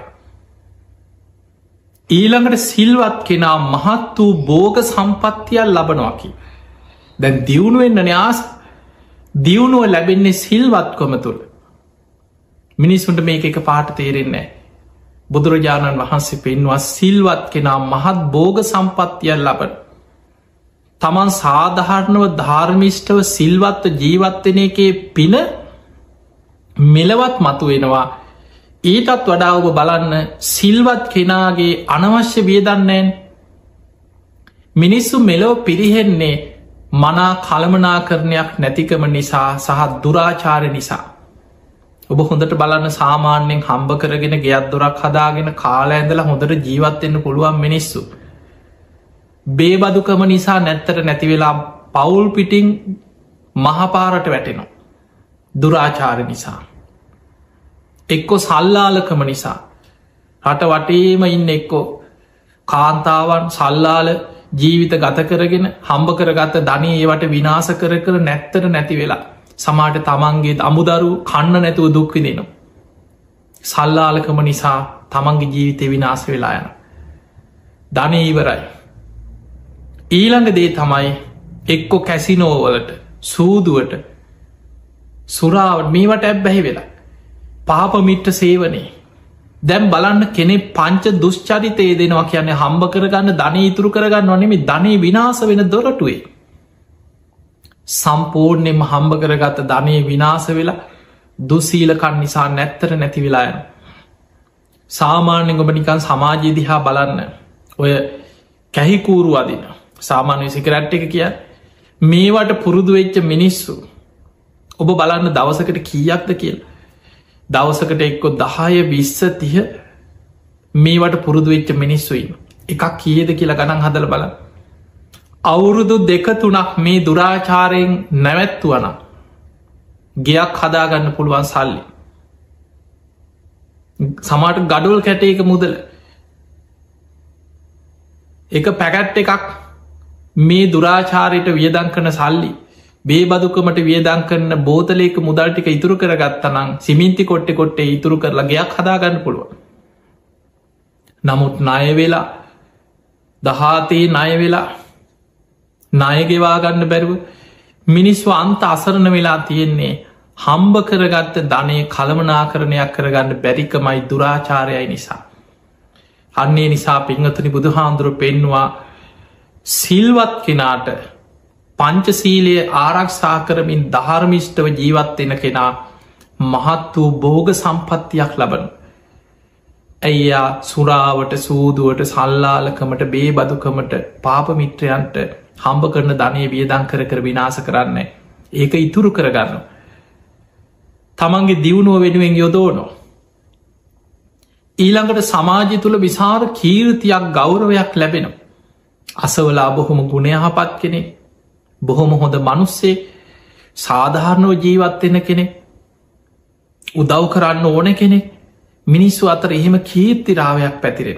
Speaker 1: ඊළඟට සිල්වත් කෙනා මහත් වූ බෝග සම්පත්තියක් ලබනවාකි. දැන් දියුණුවෙන්න්න න්‍යාස දියුණුව ලැබෙන්නේ සිල්වත්කොම තුළ. මිනිස්සුන්ට මේක එක පාට තේරෙන්නේ. බුදුරජාණන් වහන්සේ පෙන්වා සිල්වත් කෙනා මහත් බෝග සම්පත්තියක් ලබන. තමන් සාධහරණව ධර්මිෂ්ටව සිල්වත්ව ජීවත්වන එකේ පින මෙලවත් මතු වෙනවා. ඊටත් වඩා ඔබ බලන්න සිල්වත් කෙනාගේ අනවශ්‍ය වියදන්නේන් මිනිස්සු මෙලෝ පිරිහෙන්නේ මනා කළමනාකරණයක් නැතිකම නිසා සහ දුරාචාර නිසා. ඔබ හොඳට බලන්න සාමාන්‍යයෙන් හම්බ කරගෙන ගෙයක් දොරක් හදාගෙන කාලා ඇඳලා හොඳට ජීවත්වෙන්න පුළුවන් මිනිස්සු. බේබදුකම නිසා නැත්තට නැතිවෙලා පවුල් පිටිං මහපාරට වැටෙනවා. දුරාචාර නිසා. එක්කො සල්ලාලකම නිසා රට වටේම ඉන්න එක්කෝ කාන්තාවන් සල්ලාල ජීවිත ගත කරගෙන හම්බ කරගත්ත ධනය ඒවට විනාස කර නැත්තට නැති වෙලා සමාට තමන්ගේ අමුදරු කන්න නැතුව දුක්විදෙනවා. සල්ලාලකම නිසා තමන්ගේ ජීවිතය විනාස වෙලා යන. ධනය ඉවරයි. ඊළඟ දේ තමයි එක්කො කැසිනෝවලට සූදුවට සුරාවට මේවට ඇබ්බැහි වෙලා. පාපමිට්ට සේවනේ දැම් බලන්න කෙනෙ පංච දුෂ්චරිතය දෙනවා කියන්නේ හම්බ කරගන්න ධනය ඉතුරු කරගන්න නොනෙමි ධනය විනාස වෙන දොරටුවේ. සම්පූර්ණයම හම්බ කරගත්ත ධනය විනාස වෙලා දුසීලකන් නිසා නැත්තර නැති වෙලායන. සාමාන්‍යෙන් ඔබ නිකන් සමාජී දිහා බලන්න ඔය කැහිකූරු අදින සාමාන්‍ය සිකරට් එක කිය මේවට පුරුදු වෙච්ච මිනිස්සු ඔබ බලන්න දවසකට කීයක්ද කියලා. දවසකට එක්කො 10-20-30 මේවට පුරුදු වෙච්ච මිනිස්සුයින් එකක් කියද කියලා ගණන් හදල බල. අවුරුදු 2-3 මේ දුරාචාරයෙන් නැවැත්තුවන ගෙයක් හදාගන්න පුළුවන් සල්ලි. සමාට ගඩුවල් කැට එක මුදල එක පැකට් එකක් මේ දුරාචාරයට වියදන් කරන සල්ලි බේබදුකමට වියදන් කරන බෝතලයක මුදල්ටික ඉතුරු කරගත්තනම් සිමින්ති කොට්ටෙ කොට්ටේ ඉතුරු කරලා ගයක් හදාගන්න පුළුව. නමුත් ණයවෙලා දහතේ ණයවෙලා ණයගෙවාගන්න බැරුව මිනිස්ව අන්ත අසරණ වෙලා තියෙන්නේ හම්බ කරගත්ත ධනය කළමනාකරණයක් කරගන්න බැරිකමයි දුරාචාරයයි නිසා. අන්නේ නිසා පිංහතුනි බුදුහාන්දුරුව පෙන්වා සිල්වත් කෙනාට පංචසීලයේ ආරක්ෂා කරමින් ධර්මිෂ්ඨව ජීවත්වෙන කෙනා මහත් වූ බෝග සම්පත්තියක් ලබන. ඇයියා සුරාවට සූදුවට සල්ලාලකමට බේබදුකමට පාපමිත්‍රයන්ට හම්බ කරන ධනය වියදං කර විනාස කරන්න. ඒක ඉතුරු කරගන්න. තමන්ගේ දියුණුව වෙනුවෙන් යොදෝනො. ඊළඟට සමාජය තුළ විසාර කීර්තියක් ගෞරවයක් ලැබෙන. අසවලා බොහොම ගුණයහපත් කෙනෙ බොහොම හොඳ මනුස්සේ සාධාරණෝ ජීවත්වෙන කෙනෙ උදව් කරන්න ඕන කෙනෙ මිනිස්සු අතර එහෙම කීර්තිරාවයක් පැතිරෙන.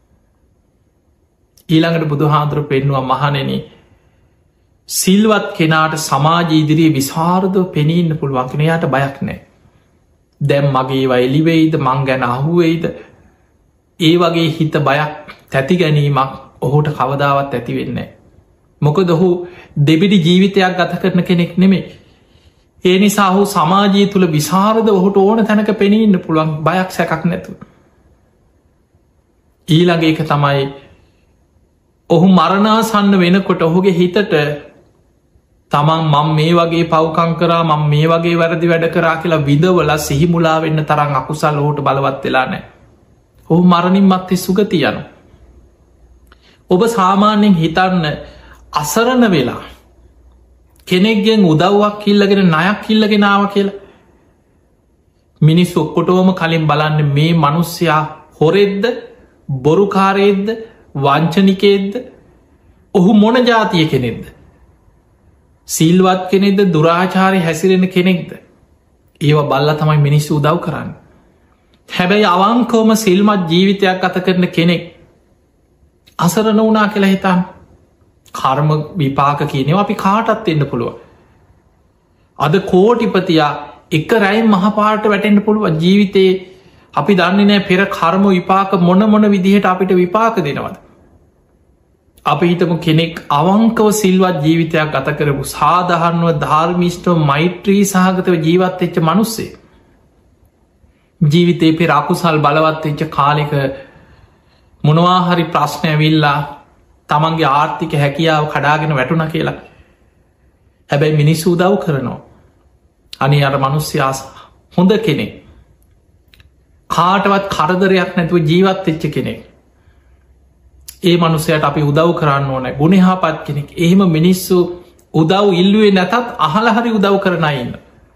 Speaker 1: ඊළඟට බුදු හාදුරු පෙන්වා මහනෙන සිල්වත් කෙනාට සමාජ ඉදිරියේ විසාරදව පෙනීන්න පුළුවන්කෙනයාට බයක් නෑ. දැම් මගේ වයිලිවෙයිද මං ගැන අහුවෙයිද ඒ වගේ හිත බයක් තැති ගැනීමක් ඔහුට කවදාවත් ඇති වෙන්නේ. මොකද ඔහු දෙබිඩි ජීවිතයක් ගත කරන කෙනෙක් නෙමේ. ඒ නිසා ඔහු සමාජී තුළ විසාරද ඔහුට ඕන තැනක පෙනීන්න පුළුවන් බයක් සැකක් නැතු. ඊළඟ එක තමයි ඔහු මරණාසන්න වෙනකොට ඔහුගේ හිතට තමන් මං මේ වගේ පවකං කරා මං මේ වගේ වැරදි වැඩ කරා කියලා විදවල සිහිමුලා වෙන්න තරම් අකුසල් ඔහුට බලවත් වෙලා නෑ. ඔහු මරණින් මත්තේ සුගති යනු. ඔබ සාමාන්‍යෙන් හිතන්න අසරණ වෙලා කෙනෙක්ගෙන් උදව්වක් කිල්ලගෙන නයක් කිල්ලගෙනාව කියලා. මිනිස් ඔක්කොටෝම කලින් බලන්න මේ මනුස්්‍යයා හොරෙද්ද බොරුකාරයෙද්ද වංචනිකේද්ද ඔහු මොන ජාතිය කෙනෙක්ද. සිල්වත් කෙනෙක්ද දුරාචාරය හැසිරෙන කෙනෙක්ද. ඒව බල්ල තමයි මිනිස්සු උදව් කරන්න. හැබැයි අවංකෝම සිල්මත් ජීවිතයක් ගත කරන කෙනෙක් අසරණ වනා කියලා හිතන් කර්ම විපාක කියනව අපි කාටත් එන්න පුළුව. අද කෝටිපතියා එක රැයි මහපාට වැටෙන්ට පුළුව ජීවිතයේ අපි දන්නේ නෑ පෙර කර්ම විපාක මොන විදිහට අපිට විපාක දෙනවද. අපි හිතම කෙනෙක් අවංකව සිල්වත් ජීවිතයක් ගත කරපු සාධහරණුව ධර්මිෂ්ටව මෛත්‍රී සහගතව ජීවත් එච්ච මනුස්සේ. ජීවිතේ පෙර අකුසල් බලවත් එච්ච කාලෙක මොනවාහරි ප්‍රශ්නය විල්ලා තමන්ගේ ආර්ථික හැකියාව කඩාගෙන වැටුණ කියලා. හැබැයි මිනිස්සු උදව් කරනවා. අනි අර මනුස්්‍යයාස හොඳ කෙනෙක්. කාටවත් කරදරයක් නැතුව ජීවත් එච්ච කෙනෙක්. ඒ මනුසයට අපි උදව් කරන්න ඕන ගුණහාපත් කෙනෙක්. එහෙම මිනිස්සු උදව් ඉල්ලුවේ නැතත් අහලහරි උදව් කරනයින්න.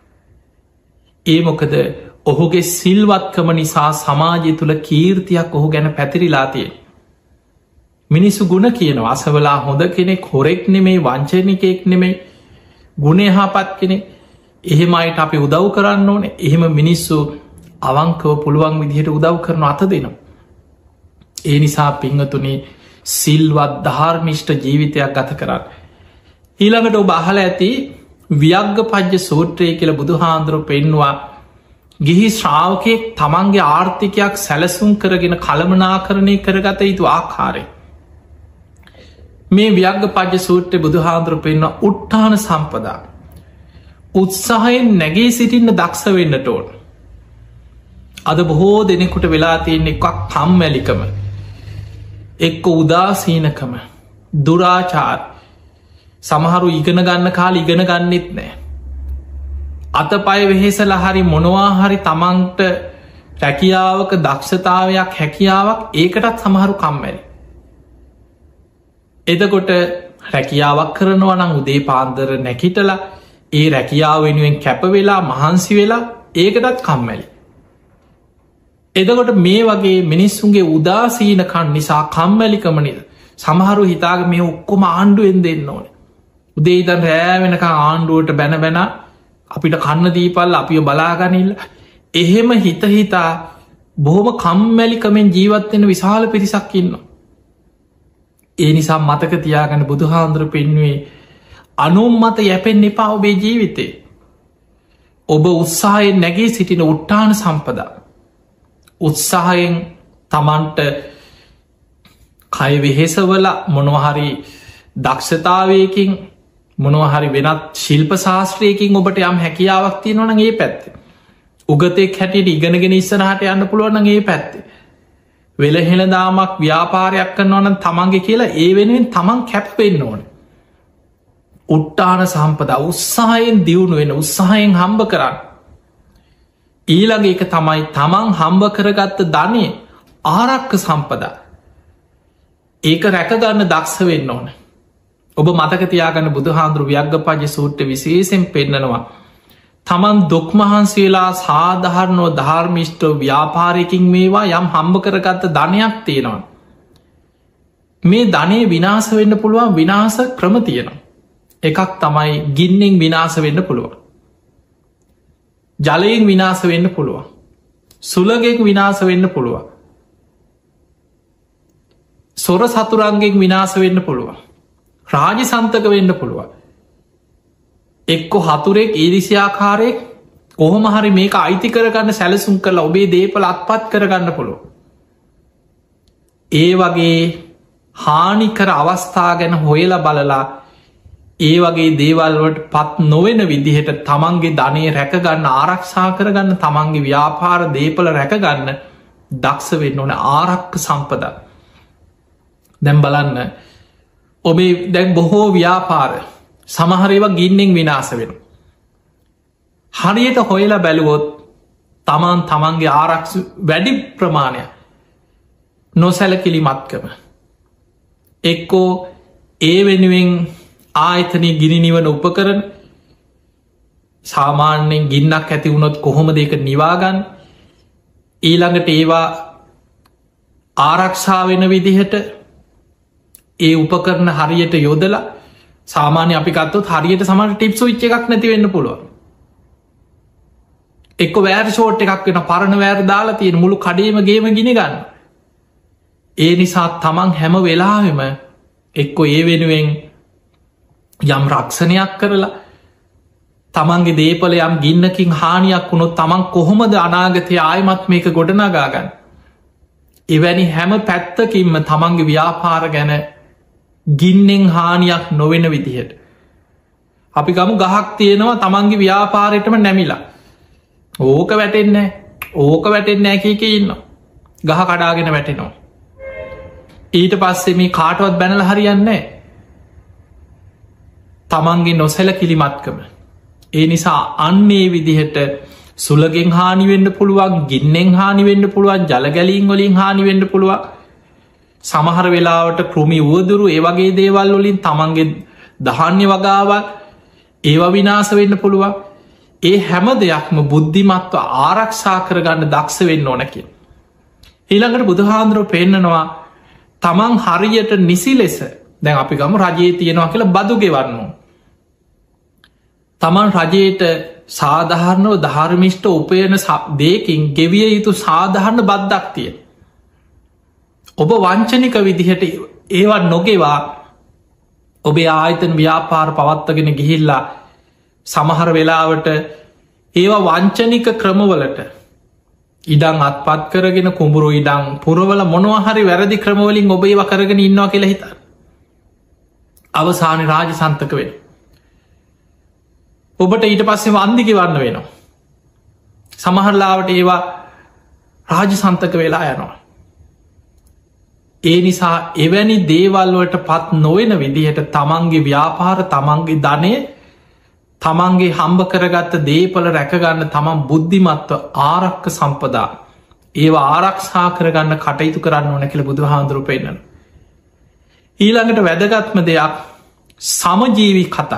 Speaker 1: ඒ මොකද ඔහුගේ සිල්වත්කම නිසා සමාජය තුළ කීර්තියක් ඔහු ගැන පැතිරිලාතිය. මිනිස්සු ගුණ කියන අසවලා හොඳ කෙනෙක් හොරෙක් නෙමේ වංචනිකෙක් නෙමේ ගුණහාපත් කෙනෙ එහෙමයිට අපි උදව් කරන්න ඕන එහෙම මිනිස්සු අවංකව පුළුවන් විදිහට උදව් කරන අත දෙනවා. ඒ නිසා පිංහතුනේ සිල්වත් ධර්මිෂ්ට ජීවිතයක් ගත කරන්න. ඊළඟට ඔබ අහල ඇති ව්‍යග්ග පජ්‍ය සූත්‍රය කියල බුදු හාන්දුරු පෙන්වා ගිහි ශ්‍රාවකයෙක් තමන්ගේ ආර්ථිකයක් සැලසුම් කරගෙන කළමනාකරණය කරගත යුතු ආකාරය. මේ ව්‍යග්ග පජ්‍ය සූත්‍රය බුදු හාන්දුරු පෙන්වා උට්ටාන සම්පදා. උත්සාහයෙන් නැගේ සිටින්න දක්ෂ වෙන්නට ඕන. අද බොහෝ දෙනෙකුට වෙලා තියෙන එකක් කම්මැලිකම එක්ක උදාසීනකම දුරාචාර් සමහරු ඉගෙන ගන්න කාල ඉගෙන ගන්නෙත් නෑ. අත පය වෙහෙසල හරි මොනවා හරි තමන්ට රැකියාවක දක්ෂතාවයක් හැකියාවක් ඒකටත් සමහරු කම්මැලි. එදකොට රැකියාවක් කරනවා නම් උදේ පාන්දර නැකිටල ඒ රැකියාව වෙනුවෙන් කැපවෙලා මහන්සි වෙලා ඒකටත් කම්මැලි. එදකොට මේ වගේ මිනිස්සුන්ගේ උදාසීනකන් නිසා කම්මැලිකමනිද සමහරු හිතාග මේ ඔක්කොම ආණ්ඩුවෙන් දෙන්න ඕන. උදේ ඉදන් රෑ වෙනක ආණ්ඩුවට බැන බැන අපිට කන්න දීපල් අපිය බලාගනිල්ල එහෙම හිතහිතා බොහොම කම්මැලිකමෙන් ජීවත්වෙන විශාල පිරිසක් ඉන්න. ඒ නිසා මතක තියාගන්න බුදු හාන්දුර පෙන්වේ අනුම්මත යැපෙන් එපා ඔබේ ජීවිතේ. ඔබ උත්සාහයෙන් නැගේ සිටින උට්ටාන සම්පදා. උත්සාහයෙන් තමන්ට කය වෙහෙසවල මොනොහරි දක්ෂතාවයකින් මොනොහරි වෙනත් ශිල්ප ශාස්ත්‍රයකින් ඔබට යම් හැකියාවක් තියෙනවන ඒ පැත්ත. උගතෙක් හැටියට ඉගෙනගෙන ඉස්සනහට යන්න පුළුවන ඒ පැත්තේ. වෙලහෙළදාමක් ව්‍යාපාරයක් කරනවන තමන්ගේ කියලා ඒ වෙනුවෙන් තමන් කැප්පෙන්න්න ඕන. උට්ටාන සම්පදා උත්සාහයෙන් දියුණු වෙන උත්සාහයෙන් හම්බ කරන්න. ඊළඟ එක තමයි තමන් හම්බ කරගත්ත ධනය ආරක්ක සම්පදා. ඒක රැකගන්න දක්ෂ වෙන්න ඕන. ඔබ මතකතියාගන්න බුදුහාන්දුරු ව්‍යග්ගපජ සූට්‍ර විශේෂෙන් පෙන්නනවා. තමන් දුක්මහන්සේලා සාධහරණෝ ධර්මිෂ්ටෝ ව්‍යාපාරයකින් මේවා යම් හම්බ කරගත්ත ධනයක් තියෙනවා. මේ ධනය විනාස වෙන්න පුළුවන් විනාස ක්‍රම තියෙනවා. එකක් තමයි ගින්නෙන් විනාස වෙන්න පුළුවන්. ජලයෙන් විනාස වෙන්න පුළුවන්. සුළගෙන් විනාස වෙන්න පුළුවන්. සොර සතුරන්ගෙන් විනාස වෙන්න පුළුවන්. රාජි සන්තක වෙන්න පුළුවන්. එක්කො හතුරෙක් ඊරිසියාකාරයෙක් කොහොම හරි මේක අයිති කරගන්න සැලසුම් කරලා ඔබේ දේපල අත්පත් කරගන්න පුළුව. ඒ වගේ හානිකර අවස්ථා ගැන හොයලා බලලා ඒ වගේ දේවල්වට පත් නොවෙන විදිහට තමන්ගේ ධනය රැකගන්න ආරක්ෂා කරගන්න තමන්ගේ ව්‍යාපාර දේපල රැකගන්න දක්ෂ වෙන්න ඕන ආරක්ක සම්පදා. දැම් බලන්න ඔබේ දැන් බොහෝ ව්‍යාපාර සමහරේවා ගින්නෙන් විනාස වෙන. හරියට හොයලා බැලුවොත් තමන් තමන්ගේ ආරක්ෂ වැඩි ප්‍රමාණය නොසැලකිලිමත්කම. එක්කෝ ඒ වෙනුවෙන් ආයතනය ගිනිනිවන උපකරන සාමාන්‍යයෙන් ගින්නක් ඇති වුණොත් කොහොම දෙක නිවාගන්න ඊළඟට ඒවා ආරක්ෂා වෙන විදිහට ඒ උපකරන හරියට යොදලා සාමාන්‍ය අපිකත්තුත් හරියට සමට ටිප්සු විච්ච එකක් නැති වෙන්න පුළුවන්. එක්ක වෑර් ෂෝට් එකක් වෙන පරණ වෑර් දාලා තියෙන මුළු කඩේම ගේම ගිනි ගන්න. ඒ නිසා තමන් හැම වෙලාවෙම එක්කො ඒ වෙනුවෙන් යම් රක්ෂණයක් කරලා තමන්ගේ දේපල යම් ගින්නකින් හානියක් වුණොත් තමන් කොහොමද අනාගතය ආයමත් මේක ගොඩනගාගන්න. එවැනි හැම පැත්තකින්ම තමන්ගේ ව්‍යාපාර ගැන ගින්නෙන් හානියක් නොවෙන විදිහට. අපි ගමු ගහක් තියෙනවා තමන්ගේ ව්‍යාපාරයටම නැමිලා. ඕක වැටෙන්නේ ඕක වැටෙන්නේ ඇකක ඉන්න. ගහ කඩාගෙන වැටෙනවා. ඊට පස්සේ මේ කාටවත් බැනල හරියන්නේ තමන්ගේ නොසැල කිලිමත්කම. ඒ නිසා අන්නේ විදිහට සුළගෙන් හානිවෙන්න පුළුවන් ගින්නෙන් හානිවෙන්න පුළුවන් ජලගැලීන් වලින් හානිවෙන්න පුළුවන් සමහර වෙලාවට කෘමි වුවදුරු ඒවගේ දේවල් වලින් තමන්ගේ දහාන්‍ය වගාවල් ඒවා විනාස වෙන්න පුළුවන්. ඒ හැම දෙයක්ම බුද්ධිමත්ව ආරක්ෂා කරගන්න දක්ෂ වෙන්න ඕනකි. ඊළඟට බුදුහාන්දුරුව පෙන්නනවා තමන් හරියට නිසි ලෙස දැන් අපි ගම රජයේ තියෙනවා කියලා බදු ගෙවන්නවා. තමන් රජයට සාධාරණව ධර්මිෂ්ට උපයන දේකින් ගෙවිය යුතු සාධහරණ බද්දක් තිය. ඔබ වංචනික විදිහට ඒවත් නොගෙවා ඔබේ ආයතන ව්‍යාපාර පවත්වගෙන ගිහිල්ලා සමහර වෙලාවට ඒවා වංචනික ක්‍රමවලට ඉඩං අත්පත් කරගෙන කුඹුරු ඉඩං පුරවල මොනවහරි වැරදි ක්‍රමවලින් ඔබ ඒව කරගෙන ඉන්නවා කියලා හිත. අවසාන රාජ සන්තක වෙන. ඔබට ඊට පස්සේ වන්දිග වන්න වෙනවා. සමහරලාවට ඒවා රාජ සන්තක වෙලා යනවා. ඒ නිසා එවැනි දේවල්වලට පත් නොවෙන විදිහට තමන්ගේ ව්‍යාපාර තමන්ගේ ධනය තමන්ගේ හම්බ කරගත්ත දේපල රැකගන්න තමන් බුද්ධිමත්ව ආරක්ක සම්පදා ඒවා ආරක්ෂා කරගන්න කටයුතු කරන්න ඕන කියල බුදු හාන්දුරු පෙන්න්නන. ඊළඟට වැදගත්ම දෙයක් සමජීවි කතා.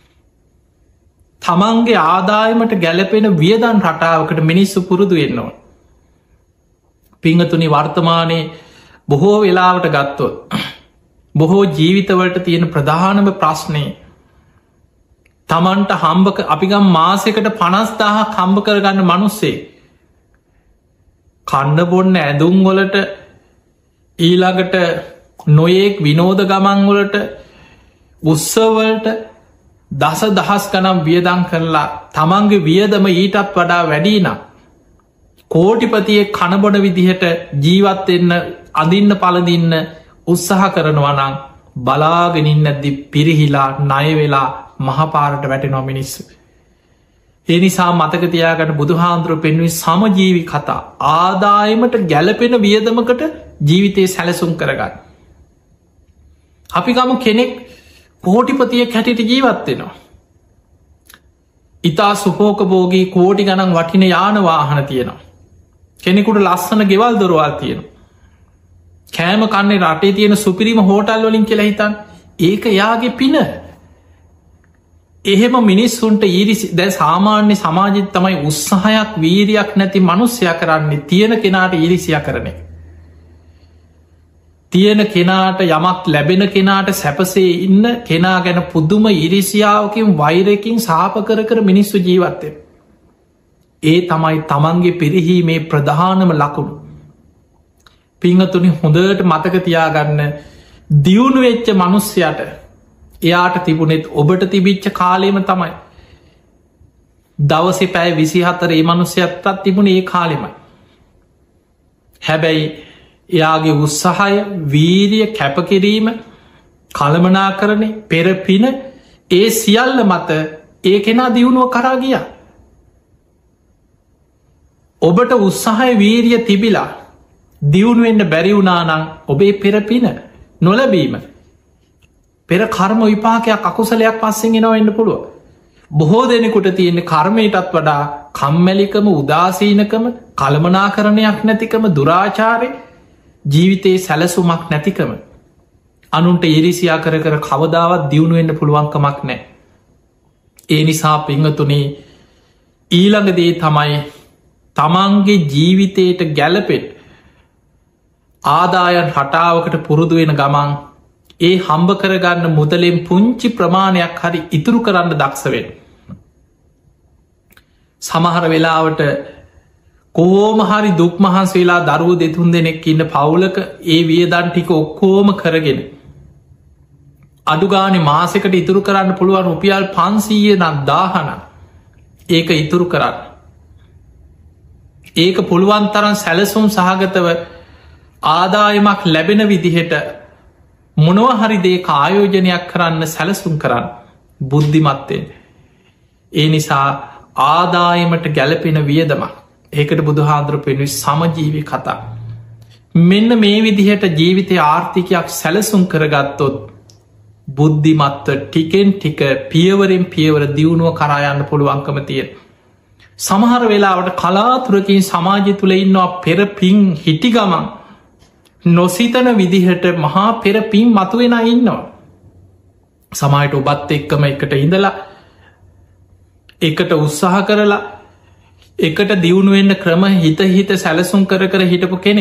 Speaker 1: තමන්ගේ ආදායමට ගැලපෙන වියදන් රටාවකට මිනිස්සු පුරුදු වෙන්නවා. පිංහතුනි වර්තමානයේ බොහෝ වෙලාවට ගත්තොත් බොහෝ ජීවිතවලට තියෙන ප්‍රධානම ප්‍රශ්නය තමන්ට හම්බක අපිගම් මාසකට 50,000 කම්භ කරගන්න මනුස්සේ කණ්ඩ බොන්න ඇදුම්වලට ඊළඟට නොයෙක් විනෝද ගමන්වලට උත්සවලට දස දහස් ගනම් වියදං කරලා තමන්ගේ වියදම ඊටත් වඩා වැඩීනම් කෝටිපතිය කණබොඩ විදිහට ජීවත්වෙන්න අඳින්න පලදින්න උත්සාහ කරනවනං බලාගෙනින් ඇද්දි පිරිහිලා ණයවෙලා මහපාරට වැටෙනවා මිනිස්සු. ඒ නිසා මතකතියාගට බුදුහාන්දුරුව පෙන්වේ සමජීවි කතා ආදායමට ගැලපෙන වියදමකට ජීවිතය සැලසුම් කරගන්න. අපි ගම කෙනෙක් කෝටිපතිය හැටියට ජීවත්වෙනවා. ඉතා සුපෝකභෝගී කෝටි ගණන් වටින යාන වාහන තියෙනවා. කෙනෙකුට ලස්සන ගෙවල් දොරවල් තියෙනවා. කෑම කන්නේ රටේ තියෙන සුපිරිම හෝටල් වලින් කියලා හිතන් ඒක යාගේ පින. එහෙම මිනිස්සුන්ට දැ සාමාන්‍ය සමාජිත් තමයි උත්සාහයක් වීරයක් නැති මනුස්්‍යය කරන්නේ තියෙන කෙනාට ඉරිසිය කරන. තියෙන කෙනාට යමක් ලැබෙන කෙනාට සැපසේ ඉන්න කෙනා ගැන පුදුම ඉරිසියාවකින් වෛරයකින් සාප කර මිනිස්සු ජීවත්තය. ඒ තමයි තමන්ගේ පිරිහීමේ ප්‍රධානම ලකුණු. පිංහතුනි හොඳට මතක තියාගන්න දියුණු වෙච්ච මනුස්්‍යයට එයාට තිබුණෙත් ඔබට තිබිච්ච කාලෙම තමයි. දවසෙ පැෑ 24 ඒ මනුස්්‍යයත්තත් තිබුණ ඒ කාලෙමයි. හැබැයි එයාගේ උත්සාහය වීරිය කැපකිරීම කළමනා කරනේ පෙරපින ඒ සියල්ල මත ඒ කෙනා දියුණුව කරා ගිය. ඔබට උත්සාහය වීරිය තිබිලා දියුණුවෙන්ට බැරිවුනානං ඔබේ පෙරපින නොලබීම පෙර කර්ම විපාකයක් අකුසලයක් පස්සෙන් එනවා එන්න පුළුව. බොහෝ දෙනෙකුට තියෙන්නේ කර්මයටත් වඩා කම්මැලිකම උදාසීනකම කළමනා කරණයක් නැතිකම දුරාචාරය ජීවිතයේ සැලසුමක් නැතිකම අනුන්ට ඉරිසියා කර කවදාවත් දියුණුවෙන්න්න පුළුවන්කමක් නෑ. ඒ නිසා පිංහතුනේ ඊළඟදේ තමයි තමන්ගේ ජීවිතයට ගැලපෙන් ආදායන් හටාවකට පුරුදු වෙන ගමන් ඒ හම්බ කරගන්න මුදලෙන් පුංචි ප්‍රමාණයක් හරි ඉතුරු කරන්න දක්ෂවෙන්. සමහර වෙලාවට කෝම හරි දුක් මහන්ස වෙලා දරුව දෙතුන් දෙනෙක් ඉන්න පවුලක ඒ වියදන් ටික ඔක්කෝම කරගෙන. අඩුගානෙ මාසකට ඉතුරු කරන්න පුළුවන් රුපියල් 500 නම් 1000 ඒක ඉතුරු කරන්න. ඒක පුළුවන් තරන් සැලසුම් සහගතව ආදායමක් ලැබෙන විදිහට මොනවහරි දේ ආයෝජනයක් කරන්න සැලසුම් කරන්න බුද්ධිමත්තයෙන්. ඒ නිසා ආදායමට ගැලපෙන වියදමක් ඒකට බුදුහාදුර පෙනුයි සමජීවි කතා. මෙන්න මේ විදිහට ජීවිතය ආර්ථිකයක් සැලසුම් කරගත්තොත් බුද්ධිමත්ව ටිකෙන් ටික පියවරෙන් පියවර දියුණුව කරායන්න පුළුවන්කම තියෙන. සමහර වෙලාවට කලාතුරකින් සමාජය තුළ ඉන්නවා පෙර පින් හිටි ගමන් නොසිතන විදිහට මහා පෙර පින් මතුවෙන ඉන්නවා. සමයිට ඔබත් එක්කම එකට ඉඳලා එකට උත්සාහ කරලා එකට දියුණුවෙන්න ක්‍රම හිත සැලසුම් කර හිටපු කෙනෙ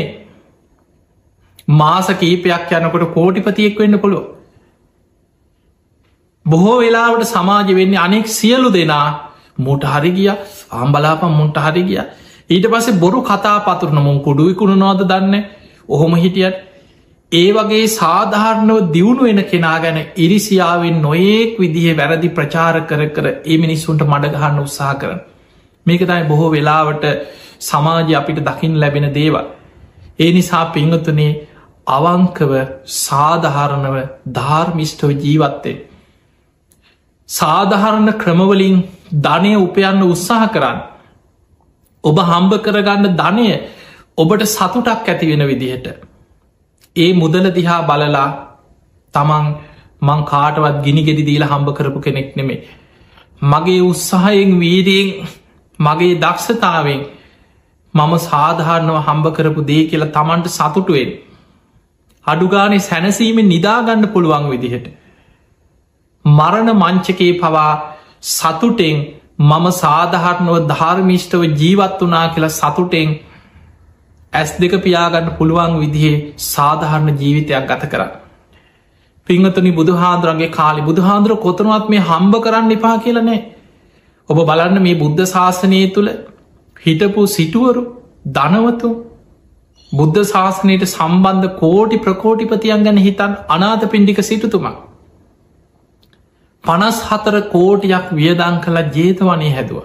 Speaker 1: මාස කීපයක් යනකොට කෝටිපතියෙක් වෙන්න පුළුව. බොහෝ වෙලාවට සමාජ වෙන්නේ අනෙක් සියලු දෙනා මුට හරි ගිය ආම්බලාපම් මුන්ට හරි ගිය ඊට පස්සේ බොරු කතා පතුරන මුන් කුඩුවිකුණු නොද දන්න ඔහොම හිටියට ඒ වගේ සාධාරණව දියුණු වෙන කෙනා ගැන ඉරිසියාවෙන් නොයෙක් විදිහ වැරදි ප්‍රචාර කර ඒ මිනිස්සුන්ට මඩගහන්න උත්සාහ කරන. මේක තයි බොහෝ වෙලාවට සමාජය අපිට දකිින් ලැබෙන දේවල්. ඒ නිසා පිංහතුනේ අවංකව සාධහරණව ධාර්මිෂ්ටව ජීවත්තේ. සාධහරණ ක්‍රමවලින් ධනය උපයන්න උත්සාහ කරන්න. ඔබ හම්බ කරගන්න ධනය ඔබට සතුටක් ඇති වෙන විදිහට. ඒ මුදල දිහා බලලා තමන් මං කාටවත් ගිනි ගෙඩි දීල හම්බ කරපු කෙනෙක් නෙමේ. මගේ උත්සාහයෙන් වීරයෙන් මගේ දක්ෂතාවෙන් මම සාධාරණව හම්බ කරපු දේ කියලා තමන්ට සතුටුවෙන් අඩුගානේ සැනසීමෙන් නිදාගන්න පුළුවන් විදිහට. මරණ මංචකේ පවා සතුටෙන් මම සාධහරණව ධර්මිෂ්ටව ජීවත් වනා කියලා සතුටෙන් ඇස් දෙක පියාගන්න පුළුවන් විදිහේ සාධහරණ ජීවිතයක් ගත කරන්න. පිංහතුනි බුදුහාදුරන්ගේ කාලි බුදුහාදුර කොතනුවත් මේ හම්බ කරන්න එපා කියලනෑ. ඔබ බලන්න මේ බුද්ධ ශාසනය තුළ හිටපු සිටුවරු ධනවතු බුද්ධ ශාසනයට සම්බන්ධ කෝටි ප්‍රකෝටිපතියන් ගැන හිතන් අනාත පින්ඩික සිටුතුමා 54 කෝටියක් වියදං කළ ජේතවනය හැදුව.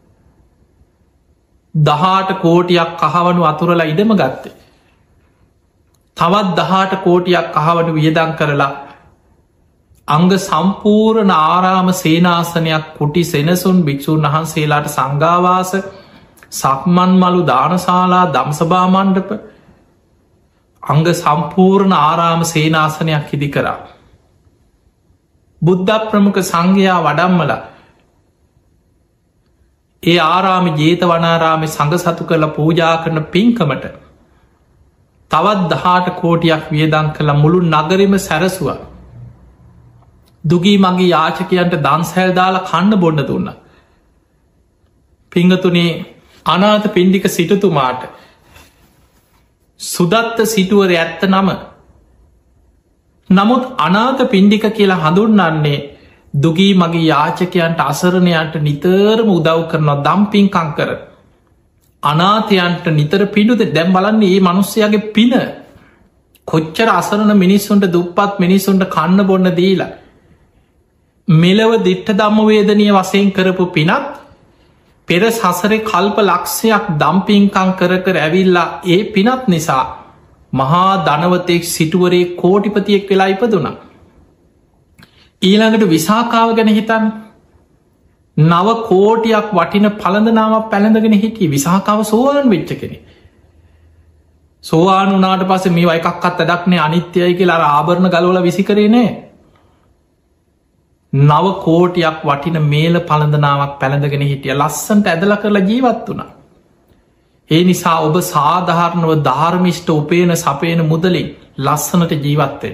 Speaker 1: 18 කෝටියක් කහවනු අතුරලා ඉඩම ගත්තේ. තවත් 18 කෝටියක් කහවනු වියදං කරලා අංග සම්පූර්ණ ආරාම සේනාසනයක් කුටි සෙනසුන් භික්‍ෂූන් වහන්සේලාට සංඝාවාස සක්මන් මලු දානශාලා දම්සභාමණ්ඩප අංග සම්පූර්ණ ආරාම සේනාසනයක් හිදි කරා. බුද්ධ ප්‍රමුඛ සංඝයා වඩම්මල ඒ ආරාම ජේතවනාරාමේ සඟ සතු කරල පූජා කරන පින්කමට තවත් 18 කෝටියක් වියදං කළ මුළු නගරම සැරසුව. දුගී මගේ යාචකයන්ට දන්සැල් දාලා කන්න බොන්න දුන්න. පිංගතුනේ අනාථ පිණ්ඩික සිටුතුමාට සුදත්ත සිටුවර ඇත්ත නම. නමුත් අනාථ පිණ්ඩික කියලා හඳුන්නන්නේ දුගී මගේ යාචකයන්ට අසරණයන්ට නිතරම උදව් කරනවා දම්පින්කං කර. අනාථයන්ට නිතර පිඩුද දැම් බලන්නේ ඒ මනුස්සයගේ පින කොච්චර අසරණ මිනිස්සුන්ට දුප්පත් මිනිස්සුන්ට කන්න බොන්න දීලා. මෙලව දිට්ට දම්මවේදනය වසයෙන් කරපු පිනත් පෙර සසරේ කල්ප ලක්ෂයක් දම්පින්කං කර ඇවිල්ලා ඒ පිනත් නිසා මහා ධනවතෙක් සිටුවරේ කෝටිපතියෙක් වෙලා ඉපදුනා. ඊළඟට විසාකාව ගැන හිතන් 9 කෝටියක් වටින පළඳනාවක් පැළඳගෙන හිටිය විසාකාව සෝවාන් වෙච්ච කෙනෙ. සෝවාන් වනාට පස මේ එකක්ත් අදක්නේ අනිත්‍යය කියලා ආභරණ ගලවල විසි කරේ නෑ. 9 කෝටියක් වටින මේල පළඳනාවක් පැළඳගෙන හිටිය ලස්සන්ට ඇදල කරලා ජීවත් වුණා. ඒ නිසා ඔබ සාධාරණව ධර්මිෂ්ට උපේන සපේන මුදලින් ලස්සනට ජීවත්තේ.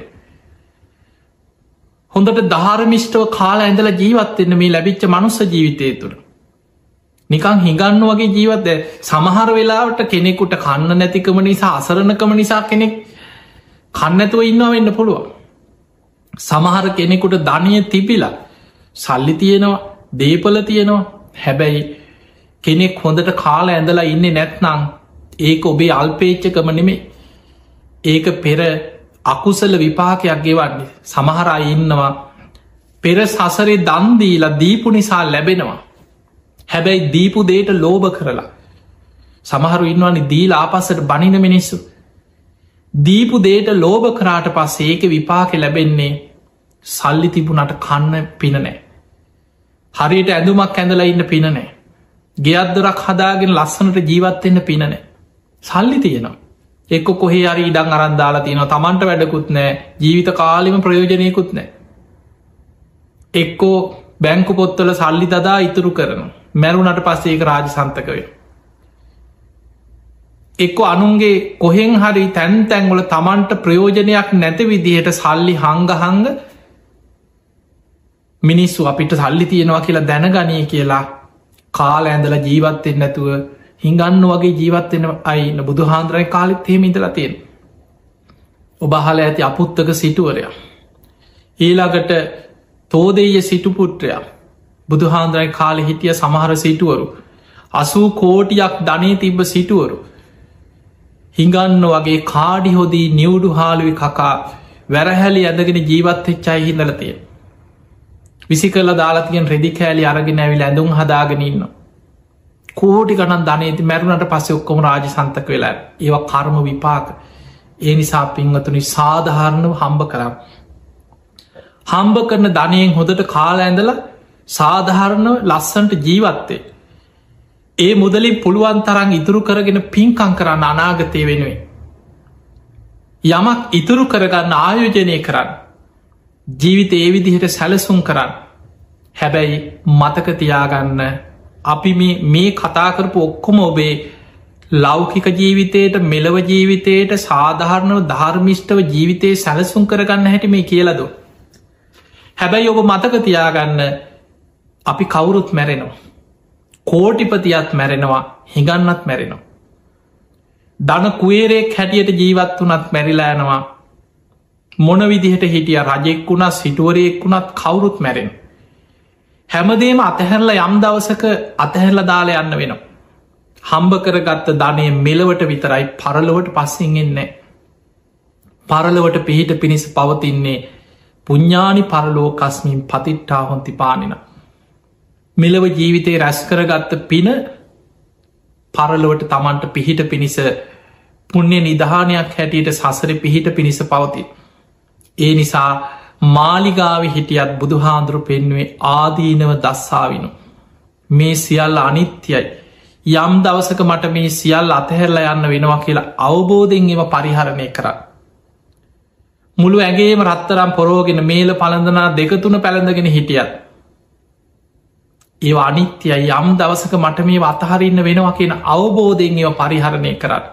Speaker 1: හොඳට ධර්මිෂ්ටව කාලා ඇඳල ජීවත්වෙන්න මේ ලැබිච්ච මනුස්ස ජීවිතය තුළ. නිකං හිඟන්න වගේ ජීවත්ද සමහර වෙලාවට කෙනෙකුට කන්න නැතිකම නිසා අසරණකම නිසා කෙනෙක් කන්නඇතුව ඉන්නවා වෙන්න පුළුවන්. සමහර කෙනෙකුට ධනය තිබිලා සල්ලි තියෙනවා දේපල තියෙනවා හැබැයි කෙනෙක් හොඳට කාල ඇඳලා ඉන්න නැත්නං ඒක ඔබේ අල්පේච්චකම නෙමේ ඒක පෙර අකුසල විපාකයක් ගෙවන්නේ සමහර අය ඉන්නවා පෙර සසරේ දන්දීලා දීපු නිසා ලැබෙනවා හැබැයි දීපු දේට ලෝභ කරලා සමහරු ඉන්නවනි දීල ආපස්සට බනින මිනිස්සු දීපු දේට ලෝභ කරාට පස්සේ ඒක විපාක ලැබෙන්නේ සල්ලි තිබුණට කන්න පිනනෑ හරියට ඇඳුමක් ඇඳලා ඉන්න පිනනෑ ගෙයත්දොරක් හදාගෙන ලස්සනට ජීවත්වෙන්න පිනනෑ සල්ලි තියෙනවා එක්ක කොහේ අරි ඉඩං අරන්දාලා තියෙනවා තමන්ට වැඩකුත් නෑ ජීවිත කාලිම ප්‍රයෝජනයකුත් නෑ එක්කෝ බැංකු පොත්තල සල්ලි දදා ඉතුරු කරන මැරුණට පස්සේ ඒක රාජ සන්තකවේ එක්ක අනුන්ගේ කොහෙන් හරි තැන් තැන්ගොල තමන්ට ප්‍රයෝජනයක් නැති විදිහට සල්ලි හංගහංග මිනිස්සු අපිට සල්ලි තියෙනවා කියලා දැනගනය කියලා කාල ඇඳල ජීවත්තෙන් නැතුව හිඟන්න වගේ ජීවත්වෙන අයින්න බුදු හාන්දුරයි කාලෙත් හෙමිඳලා තියෙන. ඔබහල ඇති අපුත්තක සිටුවරයා. ඊළඟට තෝදෙය සිටුපුට්‍රයා බුදු හාන්දුරයි කාලෙ හිටිය සමහර සිටුවරු 80 කෝටියක් ධනය තිබ්බ සිටුවරු හිඟන්න වගේ කාඩි හොදී නිවුඩු හාලුවි කකා වැරහැලි ඇඳගෙන ජීවත් එච්චයි හිදල තිය. විසි කල දාලතියෙන් රෙදි කෑලි අරගෙන ඇවිල් ඇඳුම් හදාගෙනන්න. කෝටි ගණන් ධනයති මැරුණට පස්සේ ඔක්කොම රාජ සන්තක වෙලා ඒව කර්ම විපාක ඒ නිසා පින්වතුනි සාධාරණව හම්බ කරම්. හම්බ කරන ධනයෙන් හොදට කාල ඇඳල සාධාරණව ලස්සන්ට ජීවත්තේ. ඒ මුදලින් පුළුවන් තරන් ඉතුරු කරගෙන පින්කං කරන්න අනාගතය වෙනුවෙන්. යමක් ඉතුරු කරගන්න ආයෝජනය කරන්න. ජීවිත ඒ විදිහට සැලසුම් කරන්න. හැබැයි මතකතියාගන්න අපි මේ කතාකරපු ඔක්කොම ඔබේ ලෞකික ජීවිතයට මෙලව ජීවිතයට සාධාරණව ධර්මිෂ්ටව ජීවිතයේ සැලසුම් කරගන්න හැටි මේ කියලදු. හැබැයි ඔබ මතකතියාගන්න අපි කවුරුත් මැරෙනවා. කෝටිපතියත් මැරෙනවා හිඟන්නත් මැරෙනවා. දන කුවේරෙක් හැටියට ජීවත් වනත් මැරිලෑනවා මොන විදිහට හිටිය රජෙක් වුණා සිටුවරයෙක් වුණත් කවුරුත් මැරෙන. හැමදේම අතහැරල යම් දවසක අතහැරල දාල යන්න වෙනවා. හම්බ කරගත්ත ධනය මෙලවට විතරයි පරලොවට පස්සෙන් එන්නේ. පරලොවට පිහිට පිණිස පවතින්නේ පුඤ්ඥානි පරලෝ කස්මින් පතිට්ටා හොන්ති පානින. මෙලව ජීවිතය රැස් කරගත්ත පින පරලොවට තමන්ට පිහිට පිණිස පුුණ්‍ය නිධානයක් හැටියට සසර පිහිට පිණිස පවති. ඒ නිසා මාලිගාව හිටියත් බුදුහාන්දුරු පෙන්වේ ආදීනව දස්සාවිනු. මේ සියල්ල අනිත්‍යයි. යම් දවසක මට මේ සියල් අතහැරලා යන්න වෙනවා කියලා අවබෝධෙන් එම පරිහරණය කර. මුළු ඇගේම රත්තරම් පොරෝගෙන මේල පළඳනා දෙකතුන පැළඳගෙන හිටියත් ඒ අනිත්‍යයි යම් දවසක මට මේ අතහරන්න වෙනවා කියන අවබෝධයෙන් ඒව පරිහරණය කරන්න.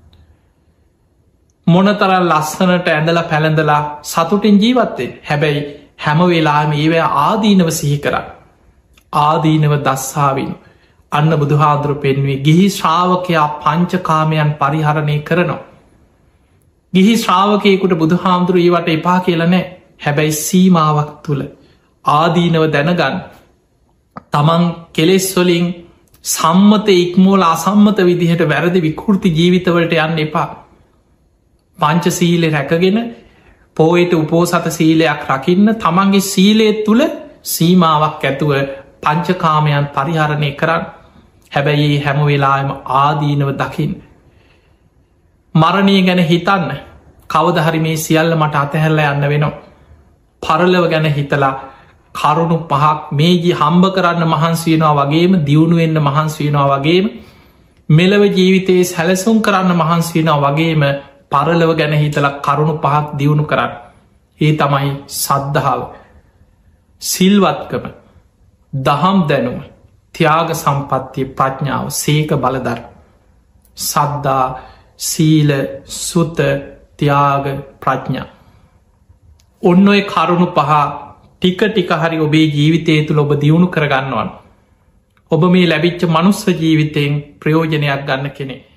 Speaker 1: මොනතරල් ලස්සනට ඇඳල පැළඳලා සතුටින් ජීවත්තේ හැබැයි හැම වෙලාම ඒවැ ආදීනව සිහි කරන්න. ආදීනව දස්සාාවන් අන්න බුදුහාදුරු පෙන්වේ ගිහි ශ්‍රාවකයා පංචකාමයන් පරිහරණය කරනවා. ගිහි ශ්‍රාවකයකුට බුදුහාමුදුරු ඒවට එපා කියලනෑ හැබැයි සීමාවක් තුළ ආදීනව දැනගන්න. තමන් කෙලෙස්වලින් සම්මත ඉක්මෝල අසම්මත විදිහට වැරදි විකෘති ජීවිතවලට යන්න එපා. පංච සීලෙ රැකගෙන පෝයට උපෝසත සීලයක් රකින්න තමන්ගේ සීලේ තුළ සීමාවක් ඇතුව පංචකාමයන් පරිහරණය කරන්න. හැබැයි හැම වෙලාම ආදීනව දකිින්. මරණය ගැන හිතන්න කවදහරි මේ සියල්ල මට අතහැරල යන්න වෙනවා. පරලව ගැන හිතලා කරුණු පහක් මේජි හම්බ කරන්න මහන්සේනවා වගේම දියුණුවෙන්න්න මහන්සේනවා වගේම මෙලව ජීවිතයේ සැලසුම් කරන්න මහන්සේනවා වගේම පරලව ගැන හිතල කරුණු පහක් දියුණු කරන්න. ඒ තමයි සද්ධාව සිල්වත්කම දහම් දැනුම ත්‍යාග සම්පත්තිය ප්‍රඥාව සේක බලදර සද්ධා සීල සුත ත්‍යාග ප්‍රඥා ඔන්න ඔය කරුණු පහ ටික ටික හරි ඔබේ ජීවිතය තුළ ඔබ දියුණු කරගන්නවන්. ඔබ මේ ලැබිච්ච මනුස්ස ජීවිතයෙන් ප්‍රයෝජනයක් ගන්න කෙනෙ.